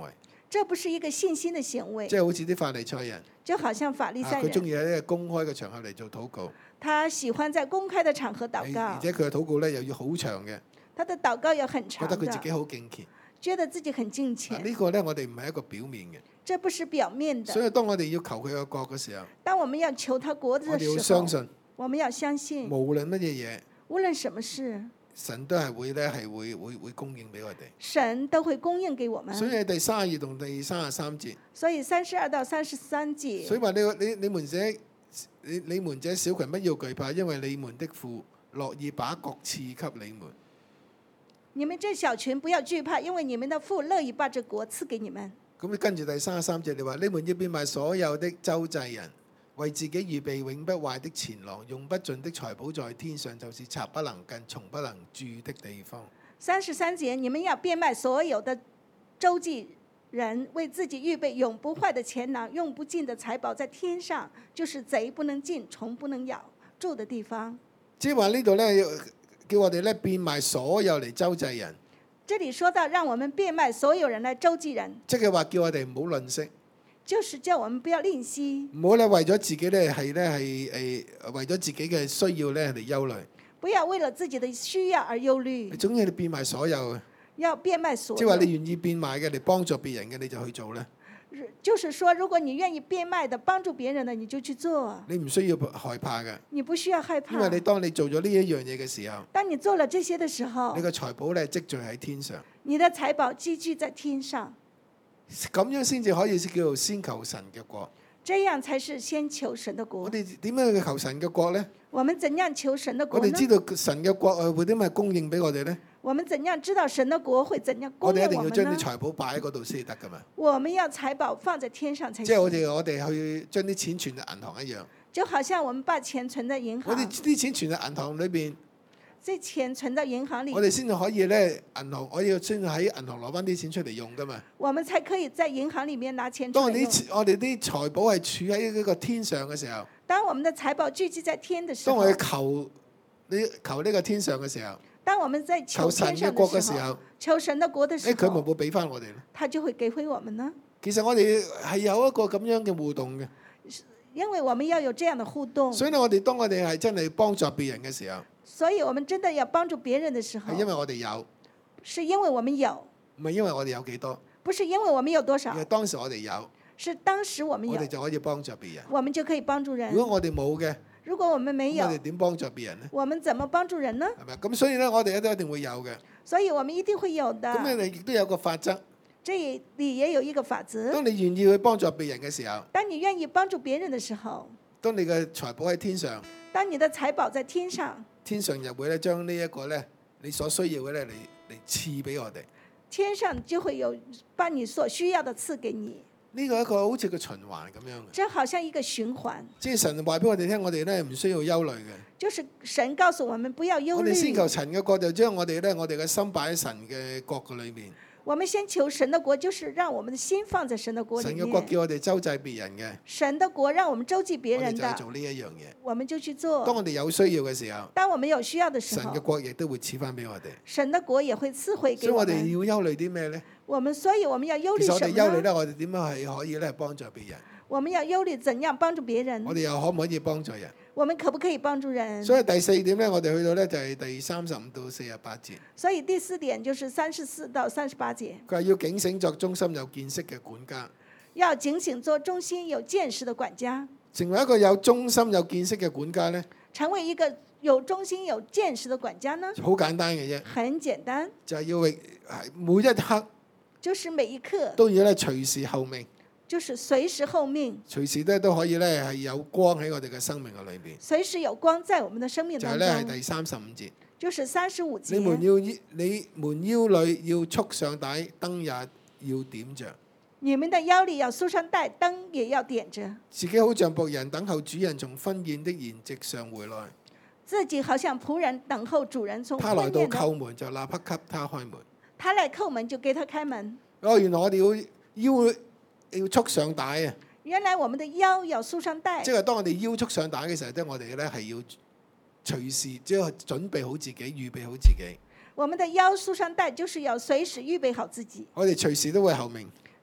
這不是一個信心的行為即，係好似啲法利賽人， 就好像法利賽啊佢中人， 意喺呢個公開嘅場合嚟做禱告， 他喜歡在公開的場合禱而告， 且佢嘅禱告咧又要好長嘅， 他的禱告要很覺長的， 得佢自己好敬虔。 覺得自己很敬嗱虔， 呢個咧我哋唔係一個表面嘅， 這不是表面的。 所以當我哋要求佢個國嘅時候， 當我們要求他國我的哋要時候， 相信， 我們要相信， 無論乜嘢嘢， 無論什麼事， 神都係會咧係會會會供應俾我哋。 神都會供應給我們。 所以第三十二同第三十三節， 所以三十二到三十三所以節， 話你你你們這你你們這小群不要懼怕，因為你們的父樂意把國賜給你們。 你們這小群不要懼怕，因為你們的父樂意把這國賜給你們。 咁跟住第三十三節，你話你們要變賣所有的周濟人，為自己預備永不壞的錢囊，用不盡的財寶在天上，就是賊不能近，蟲不能住的地方。 三十三節，你們要變賣所有的周濟人，為自己預備永不壞的錢囊，用不盡的財寶在天上，就是賊不能進，蟲不能咬住的地方。 即係話呢度咧，叫我哋咧變賣所有嚟周濟人， 這裡說到讓我們變賣所有人來周濟人， 即係話叫我哋唔好吝嗇， 就是叫我們不要吝惜， 唔好咧為咗自己咧係咧係誒為咗自己嘅需要咧嚟憂慮。 不要為了自己的需要而憂慮， 總之你變賣所有嘅， 要變賣所即係話你有。 願意變賣嘅嚟幫助別人嘅，你就去做啦。 就是說，如果你願意變賣的幫助別人的，你就去做， 你唔需要害怕嘅， 你不需要害怕。 因為你當你做咗呢一樣嘢嘅時候， 當你做了這些的時候你，個財寶咧積聚喺天上， 你的財寶積聚在天上， 咁樣先至可以叫做先求神嘅國。 這樣才是先求神的國我。哋點樣去求神嘅國呢？ 我們怎樣求神的國呢？ 我哋知道神嘅國係會點樣供應俾我哋呢？ 我們怎樣知道神的國會怎樣供我哋一定應我們呢要將啲？財寶擺喺嗰度先得噶嘛。 我們要財寶放在天上才即係好行。 似我哋去將啲錢存喺銀行一樣， 就好像我們把錢存在銀我哋行， 啲錢存喺銀行裏邊， 這錢存到銀行裏我，哋先至可以咧銀行，我要先喺銀行攞翻啲錢出嚟用噶嘛。 我們才可以在銀行裏面拿錢出當我來用。 哋啲我哋啲財寶係儲喺呢個天上嘅時候， 當我們的財寶聚集在天的時候當我，哋求呢求呢個天上嘅時候， 當我們在求求神嘅天上國嘅時的時候候，， 求神的國的時誒佢會唔候， 會俾翻我哋咧？ 他就會給回我們呢？ 其實我哋係有一個咁樣嘅互動嘅， 因為我們要有這樣的互動， 所以咧我哋當我哋係真係幫助別人嘅時候， 所以我們真的要幫助別人的時候係，因為我哋有， 是因為我們有， 唔係因為我哋有幾多， 不是因為我們有多少而係，當時我哋有， 是當時我們有我哋，就可以幫助別人。 我們就可以幫助人。 如果我哋冇嘅， 如果我們沒有咁我，哋點幫助別人呢？ 我們怎麼幫助人呢？ 係咪？咁所以咧，我哋都一定會有嘅。 所以我們一定會有的。 咁你哋亦都有個法則， 這裏也有一個法則， 當你願意去幫助別人嘅時候， 當你願意幫助別人的時候， 當你嘅財寶喺天上， 當你的財寶在天上， 天上就會咧將呢一個咧你所需要嘅咧嚟嚟賜俾我哋。 天上就會有把你所需要的賜給你。 呢個一個好似個循環咁樣嘅， 這好像一個循環， 即係神話俾我哋聽，我哋咧唔需要憂慮嘅。 就是神告訴我們不要憂我哋先求慮。 神嘅國，就將我哋咧我哋嘅心擺喺神嘅國嘅裏面。 我們先求神的國，就是讓我們的心放在神的國裏神嘅國面。 叫我哋周濟別人嘅， 神的國讓我們周濟別我哋人的， 就係做呢一樣嘢。 我們就去當做。 我哋有需要嘅時候， 當我們有需要的時神嘅候， 國亦都會賜翻俾我哋。 神的國也會賜回所以我哋給我們。 要憂慮啲咩呢？ 我們所以我們要憂其實我哋慮什麼呢？ 憂慮咧，我哋點樣係可以咧幫助別人？ 我們要憂慮怎樣幫助別人我？哋又可唔可以幫助人？ 我們可不可以幫助人？ 所以第四點咧，我哋去到咧就係第三十五到四十八節。 所以第四點就是三十四到三十八節， 佢話要警醒作忠心有見識嘅管家， 要警醒做忠心有見識的管家， 成為一個有忠心有見識嘅管家咧， 成為一個有忠心有見識的管家呢？ 好簡單嘅啫， 很簡單， 就係要係每一刻就是每一刻， 都要咧隨時候命， 就是隨時候命， 隨時咧都可以咧係有光喺我哋嘅生命嘅裏邊。 隨時有光在我們的生命就係當中。 咧係第三十五節， 就是三十五你們節， 要你們腰裏要束上帶，燈也要點着。 你們的腰裏要束上帶，燈也要點着， 自己好像僕人等候主人從婚宴的筵席上回來， 自己好像僕人等候主人從他來到婚宴的， 叩門就立刻給他開門。 他來叩門就給他開門。 哦，原來我哋要腰要束上帶啊！ 原來我們的腰要束上帶即，係當我哋腰束上帶嘅時候，即係我哋咧係要隨時即係準備好自己，預備好自己。 我們的腰束上帶，就是要隨時預備好自己， 我哋隨時都會候命，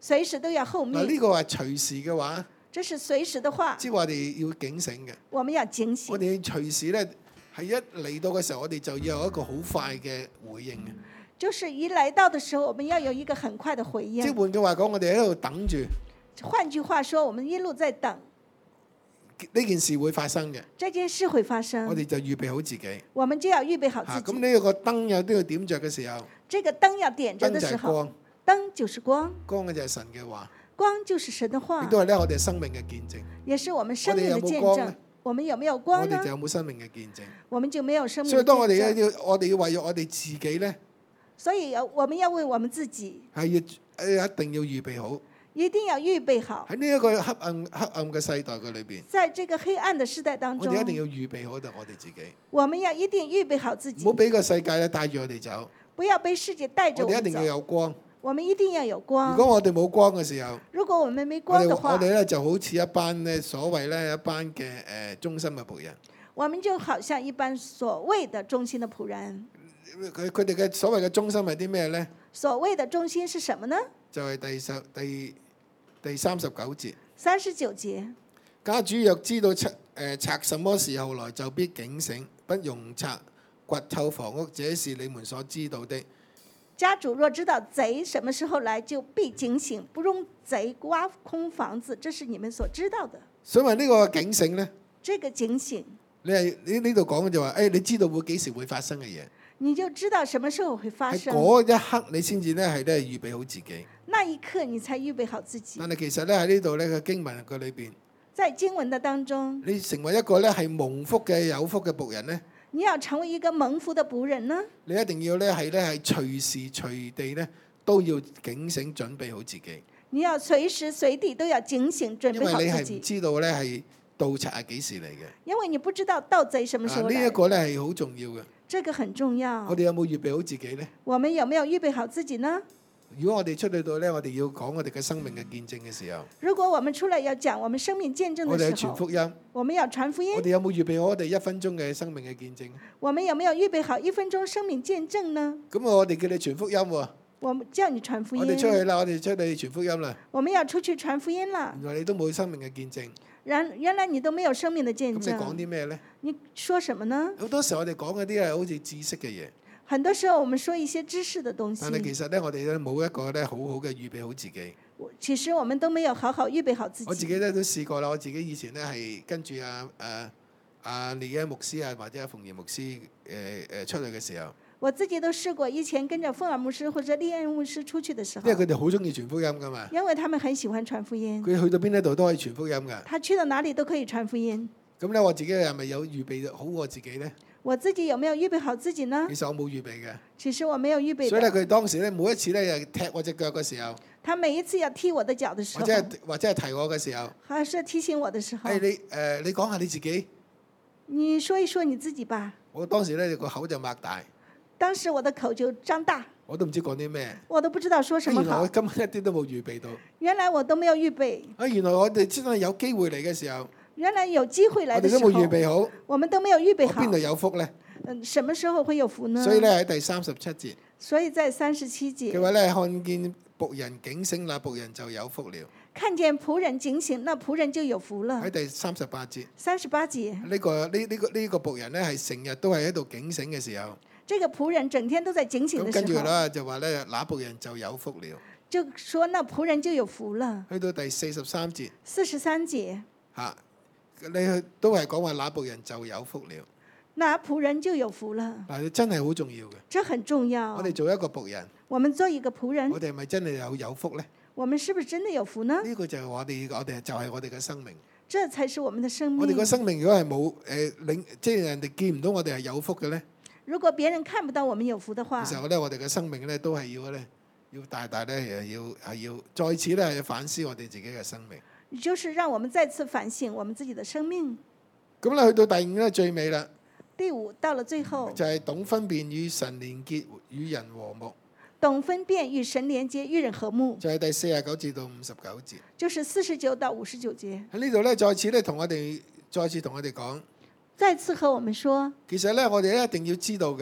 隨時都要後嗱，呢面。 個係隨時嘅話， 這是隨時的話， 即係話我哋要警醒嘅。 我們要警我醒。 哋隨時咧係一嚟到嘅時候，我哋就要有一個好快嘅回應嘅。 就是一來到的時候，我們要有一個很快的回即係應。 換句話講，我哋喺度等住換句話說，我們一路在等呢件事會發生嘅， 這件事會發生， 我哋就預備好自己。 我們就要預備好嚇， 自己。 咁呢個燈有都要點着嘅時候， 這個燈要點着燈的時候， 就係光， 燈就是光， 光嘅就係神嘅話， 光就是神的話亦，都係咧我哋生命嘅見證。 也是我們生命的見證我哋有冇光呢。 我們有沒有我光呢哋就？有冇生命嘅見證？ 我們就沒有生命的所以當我哋見證。 要我哋要為咗我哋自己咧， 所以要我們要為我們自己， 係要誒一定要預備好一定要預備好。 喺呢一個黑暗黑暗嘅世代嘅裏邊， 在這個黑暗的時代當中， 我哋一定要預備好我哋自己， 我們要一定預備好自己唔好，俾個世界咧帶住我哋走。 不要被世界帶着我們走我哋一定要。有光。 我們一定要有如光。 果我哋冇光嘅時候， 如果我們沒我光的話哋我哋，咧就好似一班咧所謂咧一班嘅誒忠心嘅僕人， 我們就好像一般所謂的忠心的僕人。 佢佢哋嘅所謂嘅忠心係啲咩咧？ 所謂的忠心是什麼呢？ 就係第十第第三十九節。 三十九節， 家主若知道賊誒賊什麼時候來，就必警醒，不容賊掘透房屋，這是你們所知道的。 家主若知道賊什麼時候來，就必警醒，不容賊挖空房子，這是你們所知道的。 所以話呢個警醒咧， 這個警醒， 你係呢呢度講嘅就話，誒、哎、你知道會幾時會發生嘅嘢， 你就知道什麼時候會發喺生。 嗰一刻你先至咧係咧預備好自己。 那一刻你才預備好自己。 但係其實咧喺呢度咧個經文嘅裏邊， 在經文的當中， 你成為一個咧係蒙福嘅有福嘅僕人咧， 你要成為一個蒙福的僕人呢， 你一定要咧係咧係隨時隨地咧都要警醒準備好自己， 你要隨時隨地都要警醒準因備好為你係唔自己， 知道咧係盜賊係幾時嚟嘅。 因為你不知道盜賊什麼時啊， 候來。 呢一個咧係好重要嘅。 這個很重要我。哋有冇預備好自己咧？ 我們有沒有預備好自己呢？ 如果我哋出去到咧，我哋要講我哋嘅生命嘅見證嘅時候， 如果我們出來要講我們生命見證我哋去傳的時候， 福音， 我們要傳福音我。哋有冇預備好我哋一分鐘嘅生命嘅見證？ 我們有沒有預備好一分鐘生命見證呢？ 咁我哋叫你傳福音喎， 我們叫你傳福我哋出去音， 啦，我哋出去傳福音啦。 我們要出去傳福音了。 原來你都冇生命嘅見證， 然原來你都沒有生命的見咁你講證， 啲咩咧？ 你說什麼呢？ 好多時候我哋講嗰啲係好似知識嘅嘢， 很多時候我們說一些知識的東但係其西， 實咧我哋咧冇一個咧好好嘅預備好自己。 我其實我們都沒有好好預備好自己。 我自己咧都試過啦，我自己以前咧係跟住阿誒阿利恩牧師啊或者阿馮賢牧師誒誒、呃、出去嘅時候。 我自己都試過，以前跟着福爾牧師或者利恩牧師出去的時候因為，佢哋好中意傳福音噶嘛， 因為他們很喜歡傳福音， 佢去到邊一度都可以傳福音噶。 他去到哪裡都可以傳福音。 咁咧，我自己係咪有預備好我自己咧？ 我自己有沒有預備好自己呢其？實我冇預備嘅， 其實我沒有預備所以咧的。 佢當時咧每一次咧又踢我隻腳嘅時候， 他每一次要踢我的腳的時候， 或者係或者係提我嘅時候， 還是提醒我的時候， 誒你誒你講下你自己。 你說一說你自己吧。 我當時咧個口就擘大， 當時我的口就張大， 我都唔知講啲咩。 我都不知道說什麼好原來我。根本一啲都冇預備到。 原來我都沒有預備， 啊，原來我哋真係有機會嚟嘅時候， 原來有機會來的時候我哋都冇預備好， 我們都沒有預備好我邊。度有福咧？ 嗯，什麼時候會有福呢？ 所以咧喺第三十七節， 所以在三十七節， 佢話咧看見僕人警醒，那僕人就有福了。 看見僕人警醒，那僕人就有福了喺。第三十八節。 三十八節， 呢、個呢呢、個呢、個僕人咧係成日都係喺度警醒嘅時候， 這個僕人整天都在警醒咁跟住的時候， 咧就話咧那僕人就有福了。 就說那僕人就有福了。 去到第四十三節四十三節， 嚇，你去都係講話那僕人就有福了。 那僕人就有福了。 嗱，真係好重要嘅。 這很重要我。哋做一個僕人， 我們做一個僕人我，哋係咪真係有有福咧？ 我們是不是真的有福呢？ 呢、個就係我哋我哋就係我哋嘅生命。 這才是我們的生我哋個命。 生命如果係冇誒領，即係人哋見唔到我哋係有福嘅咧， 如果別人看不到我們有福的話， 其實咧我哋嘅生命咧都係要咧要大大咧誒要係要再次咧反思我哋自己嘅生命。 就是讓我們再次反省我們自己的生命。 咁咧去到第五咧最尾啦。 第五，到了最後， 就係懂分辨與神連結，與人和睦。 懂分辨與神連接，與人和睦， 就係第四十九至到五十九節。 就是四十九到五十九節。 喺呢度咧，再次咧同我哋再次同我哋講， 再次和我們說， 其實咧我哋咧一定要知道嘅，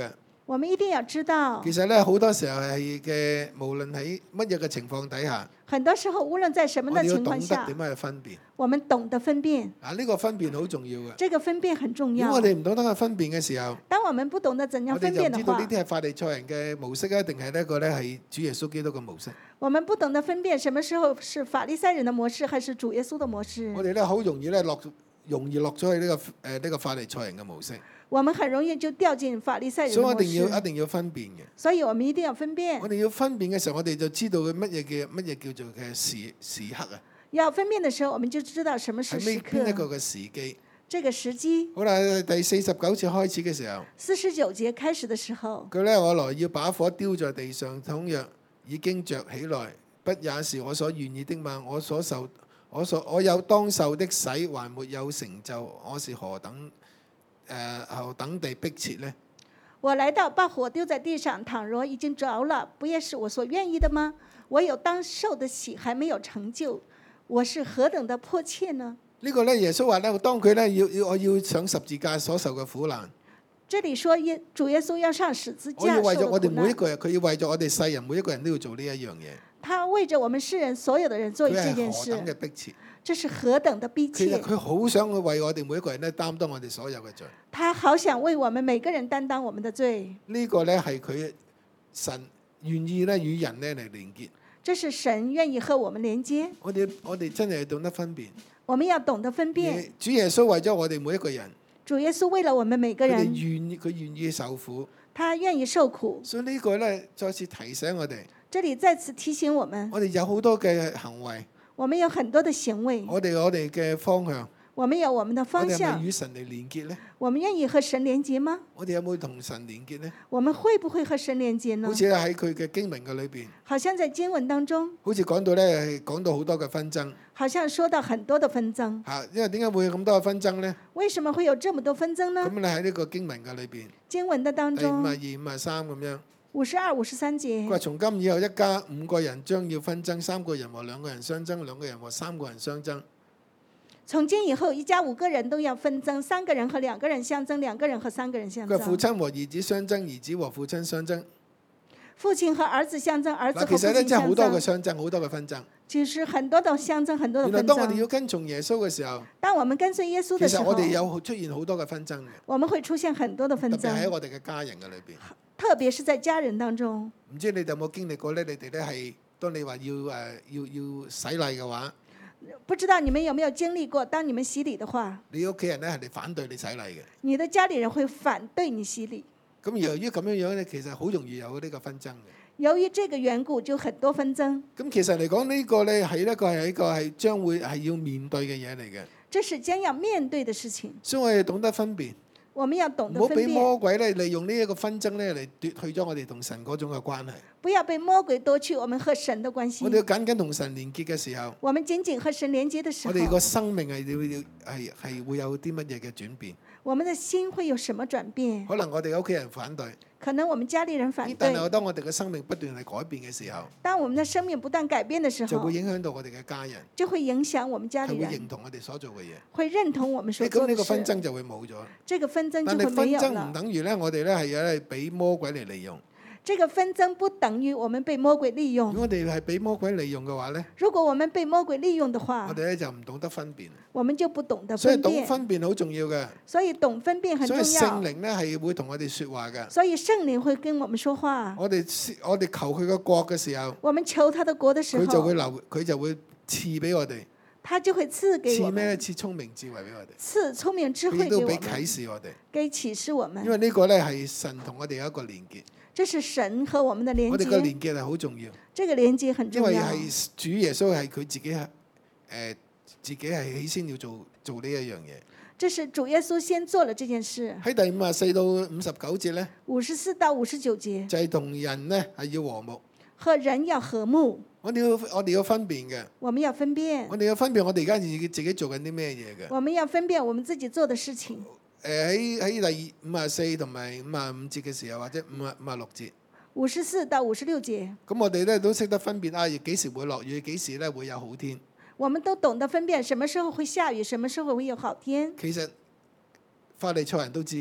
我們一定要知道， 其實咧好多時候係嘅，無論喺乜嘢嘅情況底下， 很多時候無論在什麼我哋要的情況懂得下， 點樣去分辨。 我們懂得分辨， 啊，呢個分辨好重要嘅。 這個分辨很重要如果我。哋唔懂得去分辨嘅時候， 當我們不懂得怎樣我哋分辨的話就唔知道呢，啲係法利賽人嘅模式啊，定係呢一個咧係主耶穌基督嘅模式。 我們不懂得分辨什麼時候是法利賽人的模式，還是主耶穌的模式。 我哋咧好容易咧落容易落咗去呢個誒呢個法利賽人嘅模式， 我們很容易就掉進法利賽人的模所以我一定要一式。 定要分辨嘅。 所以我們一定要分辨我。哋要分辨嘅時候，我哋就知道佢乜嘢嘅乜嘢叫做嘅時時刻啊， 要分辨的時候，我們就知道什麼是時係咩邊一個刻。 嘅時機。 這個時機， 好啦，第四十九節開始嘅時候， 四十九節開始的時候， 佢咧我來要把火丟在地上，倘若已經着起來，不也是我所願意的嗎？我所受我所我有當受的洗還沒有成就，我是何等誒何等地迫切呢？ 我來到把火丟在地上，倘若已經着了，不也是我所願意的嗎？我有當受的洗還沒有成就，我是何等的迫切呢？ 呢個咧耶穌話咧，當佢咧要要我要上十字架所受嘅苦難， 這裡說耶主耶穌要上十字我要架為咗我哋受的苦難， 每一個人，佢要為咗我哋世人每一個人都要做呢一樣嘢。 他為着我們世人所有的人做佢係這件何等嘅事， 迫切。 這是何等的逼切。 其實佢好想去為我哋每一個人咧擔當我哋所有嘅罪。 他好想為我們每個人擔當我們的罪。 呢個咧係佢神願意咧與人咧嚟連結。 這是神願意和我們連接， 我哋我哋真係懂得分辨。 我們要懂得分辨。 主耶穌為咗我哋每一個人， 主耶穌為了我們每個佢哋人， 願意佢願意受苦， 他願意受苦。 所以呢個咧再次提醒我哋， 這裡再次提醒我們， 我哋有好多嘅行為， 我們有很多的行為， 我哋有我哋嘅方向， 我們有我們的我哋係咪方向， 與神嚟連結咧？ 我們願意和神連接嗎？ 我哋有冇同神連結咧？ 我們會不會和神連接呢好？似喺佢嘅經文嘅裏邊， 好像在經文當中， 好似講到咧係講到好多嘅紛爭好像說到很多的紛爭。 嚇，因為點解會有咁多嘅紛爭咧？ 為什麼會有這麼多紛爭呢？ 咁你喺呢個經文嘅裏邊， 經文的當第五中， 啊二、五啊三咁樣， 五十二、五十三佢節， 話從今以後一家五個人將要紛爭，三個人和兩個人相爭，兩個人和三個人相爭。 從今以後，一家五個人都要紛爭，三個人和兩個人相爭，兩個人和三個人相佢話父爭。 親和兒子相爭，兒子和父親相爭。 父親和兒子相爭，兒子嗱， 和父其實咧親相真係好多嘅爭。 相爭，好多嘅紛爭。 其實很多的相爭，很多的紛原來當我哋爭。 要跟從耶穌嘅時候， 當我們跟隨耶穌的時候， 其實我哋有出現好多嘅紛爭嘅， 我們會出現很多的紛特別喺爭， 我哋嘅家人嘅裏邊。 特別是在家人當中。 唔知你哋有冇經歷過咧？你哋咧係當你話要誒、呃、要要洗禮嘅話， 不知道你們有沒有經歷過？當你們洗禮的話， 你屋企人咧係嚟反對你洗禮嘅。 你的家裡人會反對你洗禮。 咁由於咁樣樣咧，其實好容易有呢個紛爭嘅。 由於這個緣故，就很多紛爭。 咁其實嚟講呢個咧係一個係一個係將會係要面對嘅嘢嚟嘅， 這是將要面對的事情， 所以我哋懂得分辨， 我們要懂唔好俾得分辨， 魔鬼咧利用呢一個紛爭咧嚟奪去咗我哋同神嗰種嘅關係。 不要被魔鬼奪去我們和神的關我哋要係。 緊緊同神連結嘅時候， 我們緊緊和神連接的時我哋個候， 生命係要要係係會有啲乜嘢嘅轉變？ 我們的心會有什麼轉變？ 可能我哋屋企人反對， 可能我們家裡人反對。 但係當我哋嘅生命不斷係改變嘅時候， 當我們的生命不斷改變的時候就會，影響到我哋嘅家人， 就會影響我們家係會裡人， 認同我哋所做嘅嘢。 會認同我們所做的咁呢個紛爭事。 就會冇咗。 這個紛爭但係就會沒有紛爭唔了。 等於咧，我哋咧係有咧俾魔鬼嚟利用。 這個紛爭不等於我們被魔鬼利用。 如果我哋係俾魔鬼利用嘅話咧， 如果我們被魔鬼利用的我話， 哋咧就唔懂得分辨。 我們就不懂得所以懂分辨。 分辨好重要嘅。 所以懂分辨很所以聖重要。 靈咧係會同我哋説話嘅。 所以聖靈會跟我們說話。 我哋我哋求佢個國嘅時候， 我們求他的國的時佢就會候， 留，佢就會賜俾我哋。 他就會賜給我賜咩咧？ 們， 賜聰明智慧俾我哋。 賜聰明智佢亦都俾慧給我們， 啟示我哋。 給啟示我因們。 為呢個咧係神同我哋有一個連結。 這是神和我們的連我哋個接， 連結係好重要， 這個連接很因重要。 為係主耶穌係佢自己係誒、呃、自己係起先要做做呢一樣嘢。 這是主耶穌先做了這件事。 喺第五十四到五十九節咧， 五十四到五十九節， 就係、是、同人咧係要和睦。 和人要和睦， 我哋要我哋要分辨嘅， 我們要分辨， 我哋要分辨我哋而家自己自己做緊啲咩嘢嘅。 我們要分辨我們自己做的事情。 誒喺喺第五十四同埋五十五節嘅時候，或者五十五十六節， 五十四到五十六節， 咁我哋咧都識得分辨啊，幾時會落雨，幾時咧會有好天。 我們都懂得分辨什麼時候會下雨，什麼時候會有好天。 其實法利賽人都知嘅，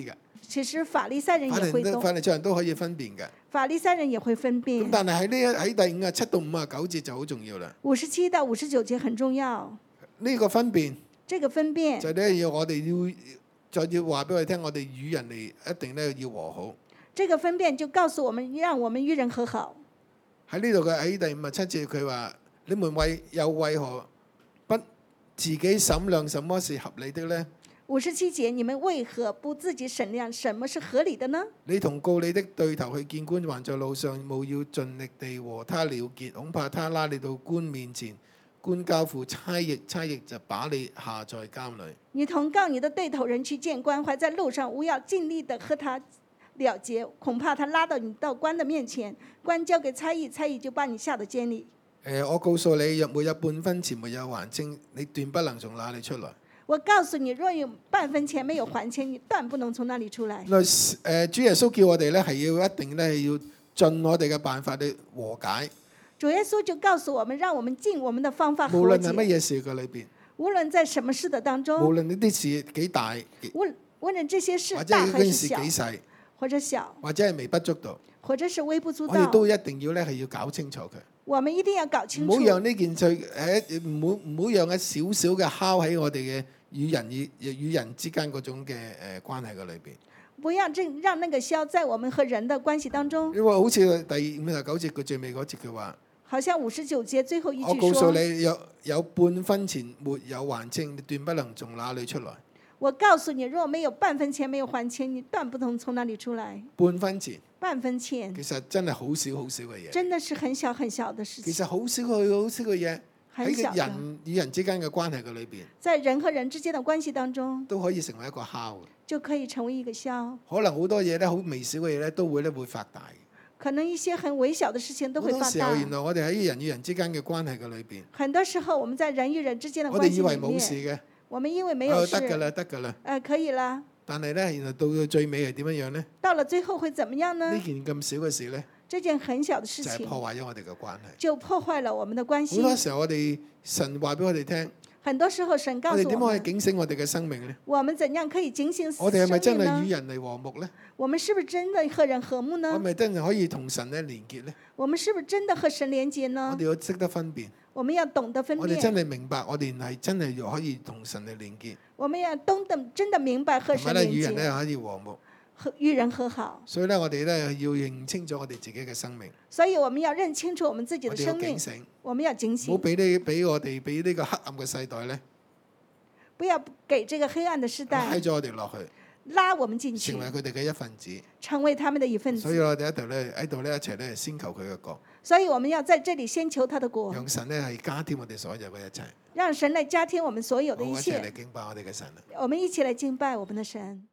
其實法利賽人法利也會懂， 法利賽人都可以分辨嘅。 法利賽人也會分咁辨。 但係喺呢一喺第五啊七到五啊九節就好重要啦。 五十七到五十九節很重要， 呢個分辨這個分辨就咧要我哋要再要話俾我哋聽，我哋與人哋一定咧要和好。 這個分辨就告訴我們，讓我們與人和好。 喺呢度嘅喺第五啊七節，佢話：你們為又為何不自己審量什麼是合理的呢？ 五十七節，你們為何不自己審量什麼是合理的呢？ 你同告你的對頭去見官，還在路上，務要盡力地和他了結，恐怕他拉你到官面前，官交付差役，差役就把你下在監裏。 你同告你的對頭人去見官，還在路上，務要盡力的和他了結，恐怕他拉到你到官的面前，官交給差役，差役就把你下到監裏。 誒，我告訴你，若沒有半分錢，沒有還清，你斷不能從那裏出來。 我告訴你，若有半分錢沒有還清，你斷不能從那裏出來。 誒，主耶穌叫我哋咧，係要一定咧，係要盡我哋嘅辦法去和解。 主耶穌就告訴我們，讓我們盡我們的方法和解。 無論係乜嘢事嘅裏邊， 無論在什麼事的當中， 無論呢啲事幾大， 無無論這些事或者大係嗰件事還是小， 幾細， 或者小， 或者係微不足道， 或者是微不足我哋道， 都一定要咧係要搞清楚佢。 我們一定要搞清楚。 唔好讓呢件事誒，唔好唔好讓一少少嘅敲喺我哋嘅與人與與人之間嗰種嘅誒關係嘅裏邊。 不要這讓那個消在我們和人的關係當中。 因為好似第五十九節佢最尾嗰節佢話： 好像五十九節最後一句我告訴說： 你，有有半分錢沒有還清，你斷不能從那裏出來。 我告訴你，若沒有半分錢沒有還清，你斷不能從那裏出來。 半分錢， 半分錢其實真係好少好少嘅嘢。 真的是很小很小的事其情。 實好少佢好少嘅嘢喺個很小的人與人之間嘅關係嘅裏邊， 在人和人之間的關係當中， 都可以成為一個敲。 就可以成為一個消。 可能好多嘢咧，好微小嘅嘢咧，都會咧會發大。 可能一些很微小的事情都會發好多時候， 大。 原來我哋喺人與人之間嘅關係嘅裏邊， 很多時候我們在人與人之間的關係我哋以為裡冇事面， 嘅， 我們因為沒有事， 哦得㗎啦，得㗎啦。 呃，可以啦。 但係咧，原來到到最尾係點樣樣咧？ 到了最後會怎麼樣呢呢？件咁少嘅事咧， 這件很小的事就係情破壞咗我哋嘅關係。 就破壞了我們的關係。 好多時候，我哋神話俾我哋聽， 很多時候神告我哋點可以訴我們， 警醒我哋嘅生命咧？ 我們怎樣可以警醒生我哋係咪真命呢？ 係與人嚟和睦咧？ 我們是不是真的和人和睦我呢？ 咪真係可以同神咧連結咧？ 我們是不是真的和神連結我呢？ 哋要識得分辨， 我們要懂得分我哋真辨， 係明白，我哋係真係可以同神嚟連結， 我們要懂得真的明白和同埋咧神連結， 與人咧可以和睦。 和與人和好。 所以咧，我哋咧要認清楚我哋自己嘅生命， 所以我們要認清楚我們自己我哋要的生命， 警醒， 我們要警唔好醒， 俾呢俾我哋俾呢個黑暗嘅世代咧不要給這個黑暗的時拉代咗我哋落去， 拉我們進去成，為佢哋嘅一份子。 成為他們的一份子。 所以我哋喺度咧喺度咧一齊咧先求佢嘅國， 所以我們要在這裡先求他的國， 讓神咧係加添我哋所有嘅一切。 讓神來加添我們所有好， 的一一齊嚟切。 敬拜我哋嘅神啊！ 我們一起來敬拜我們的神。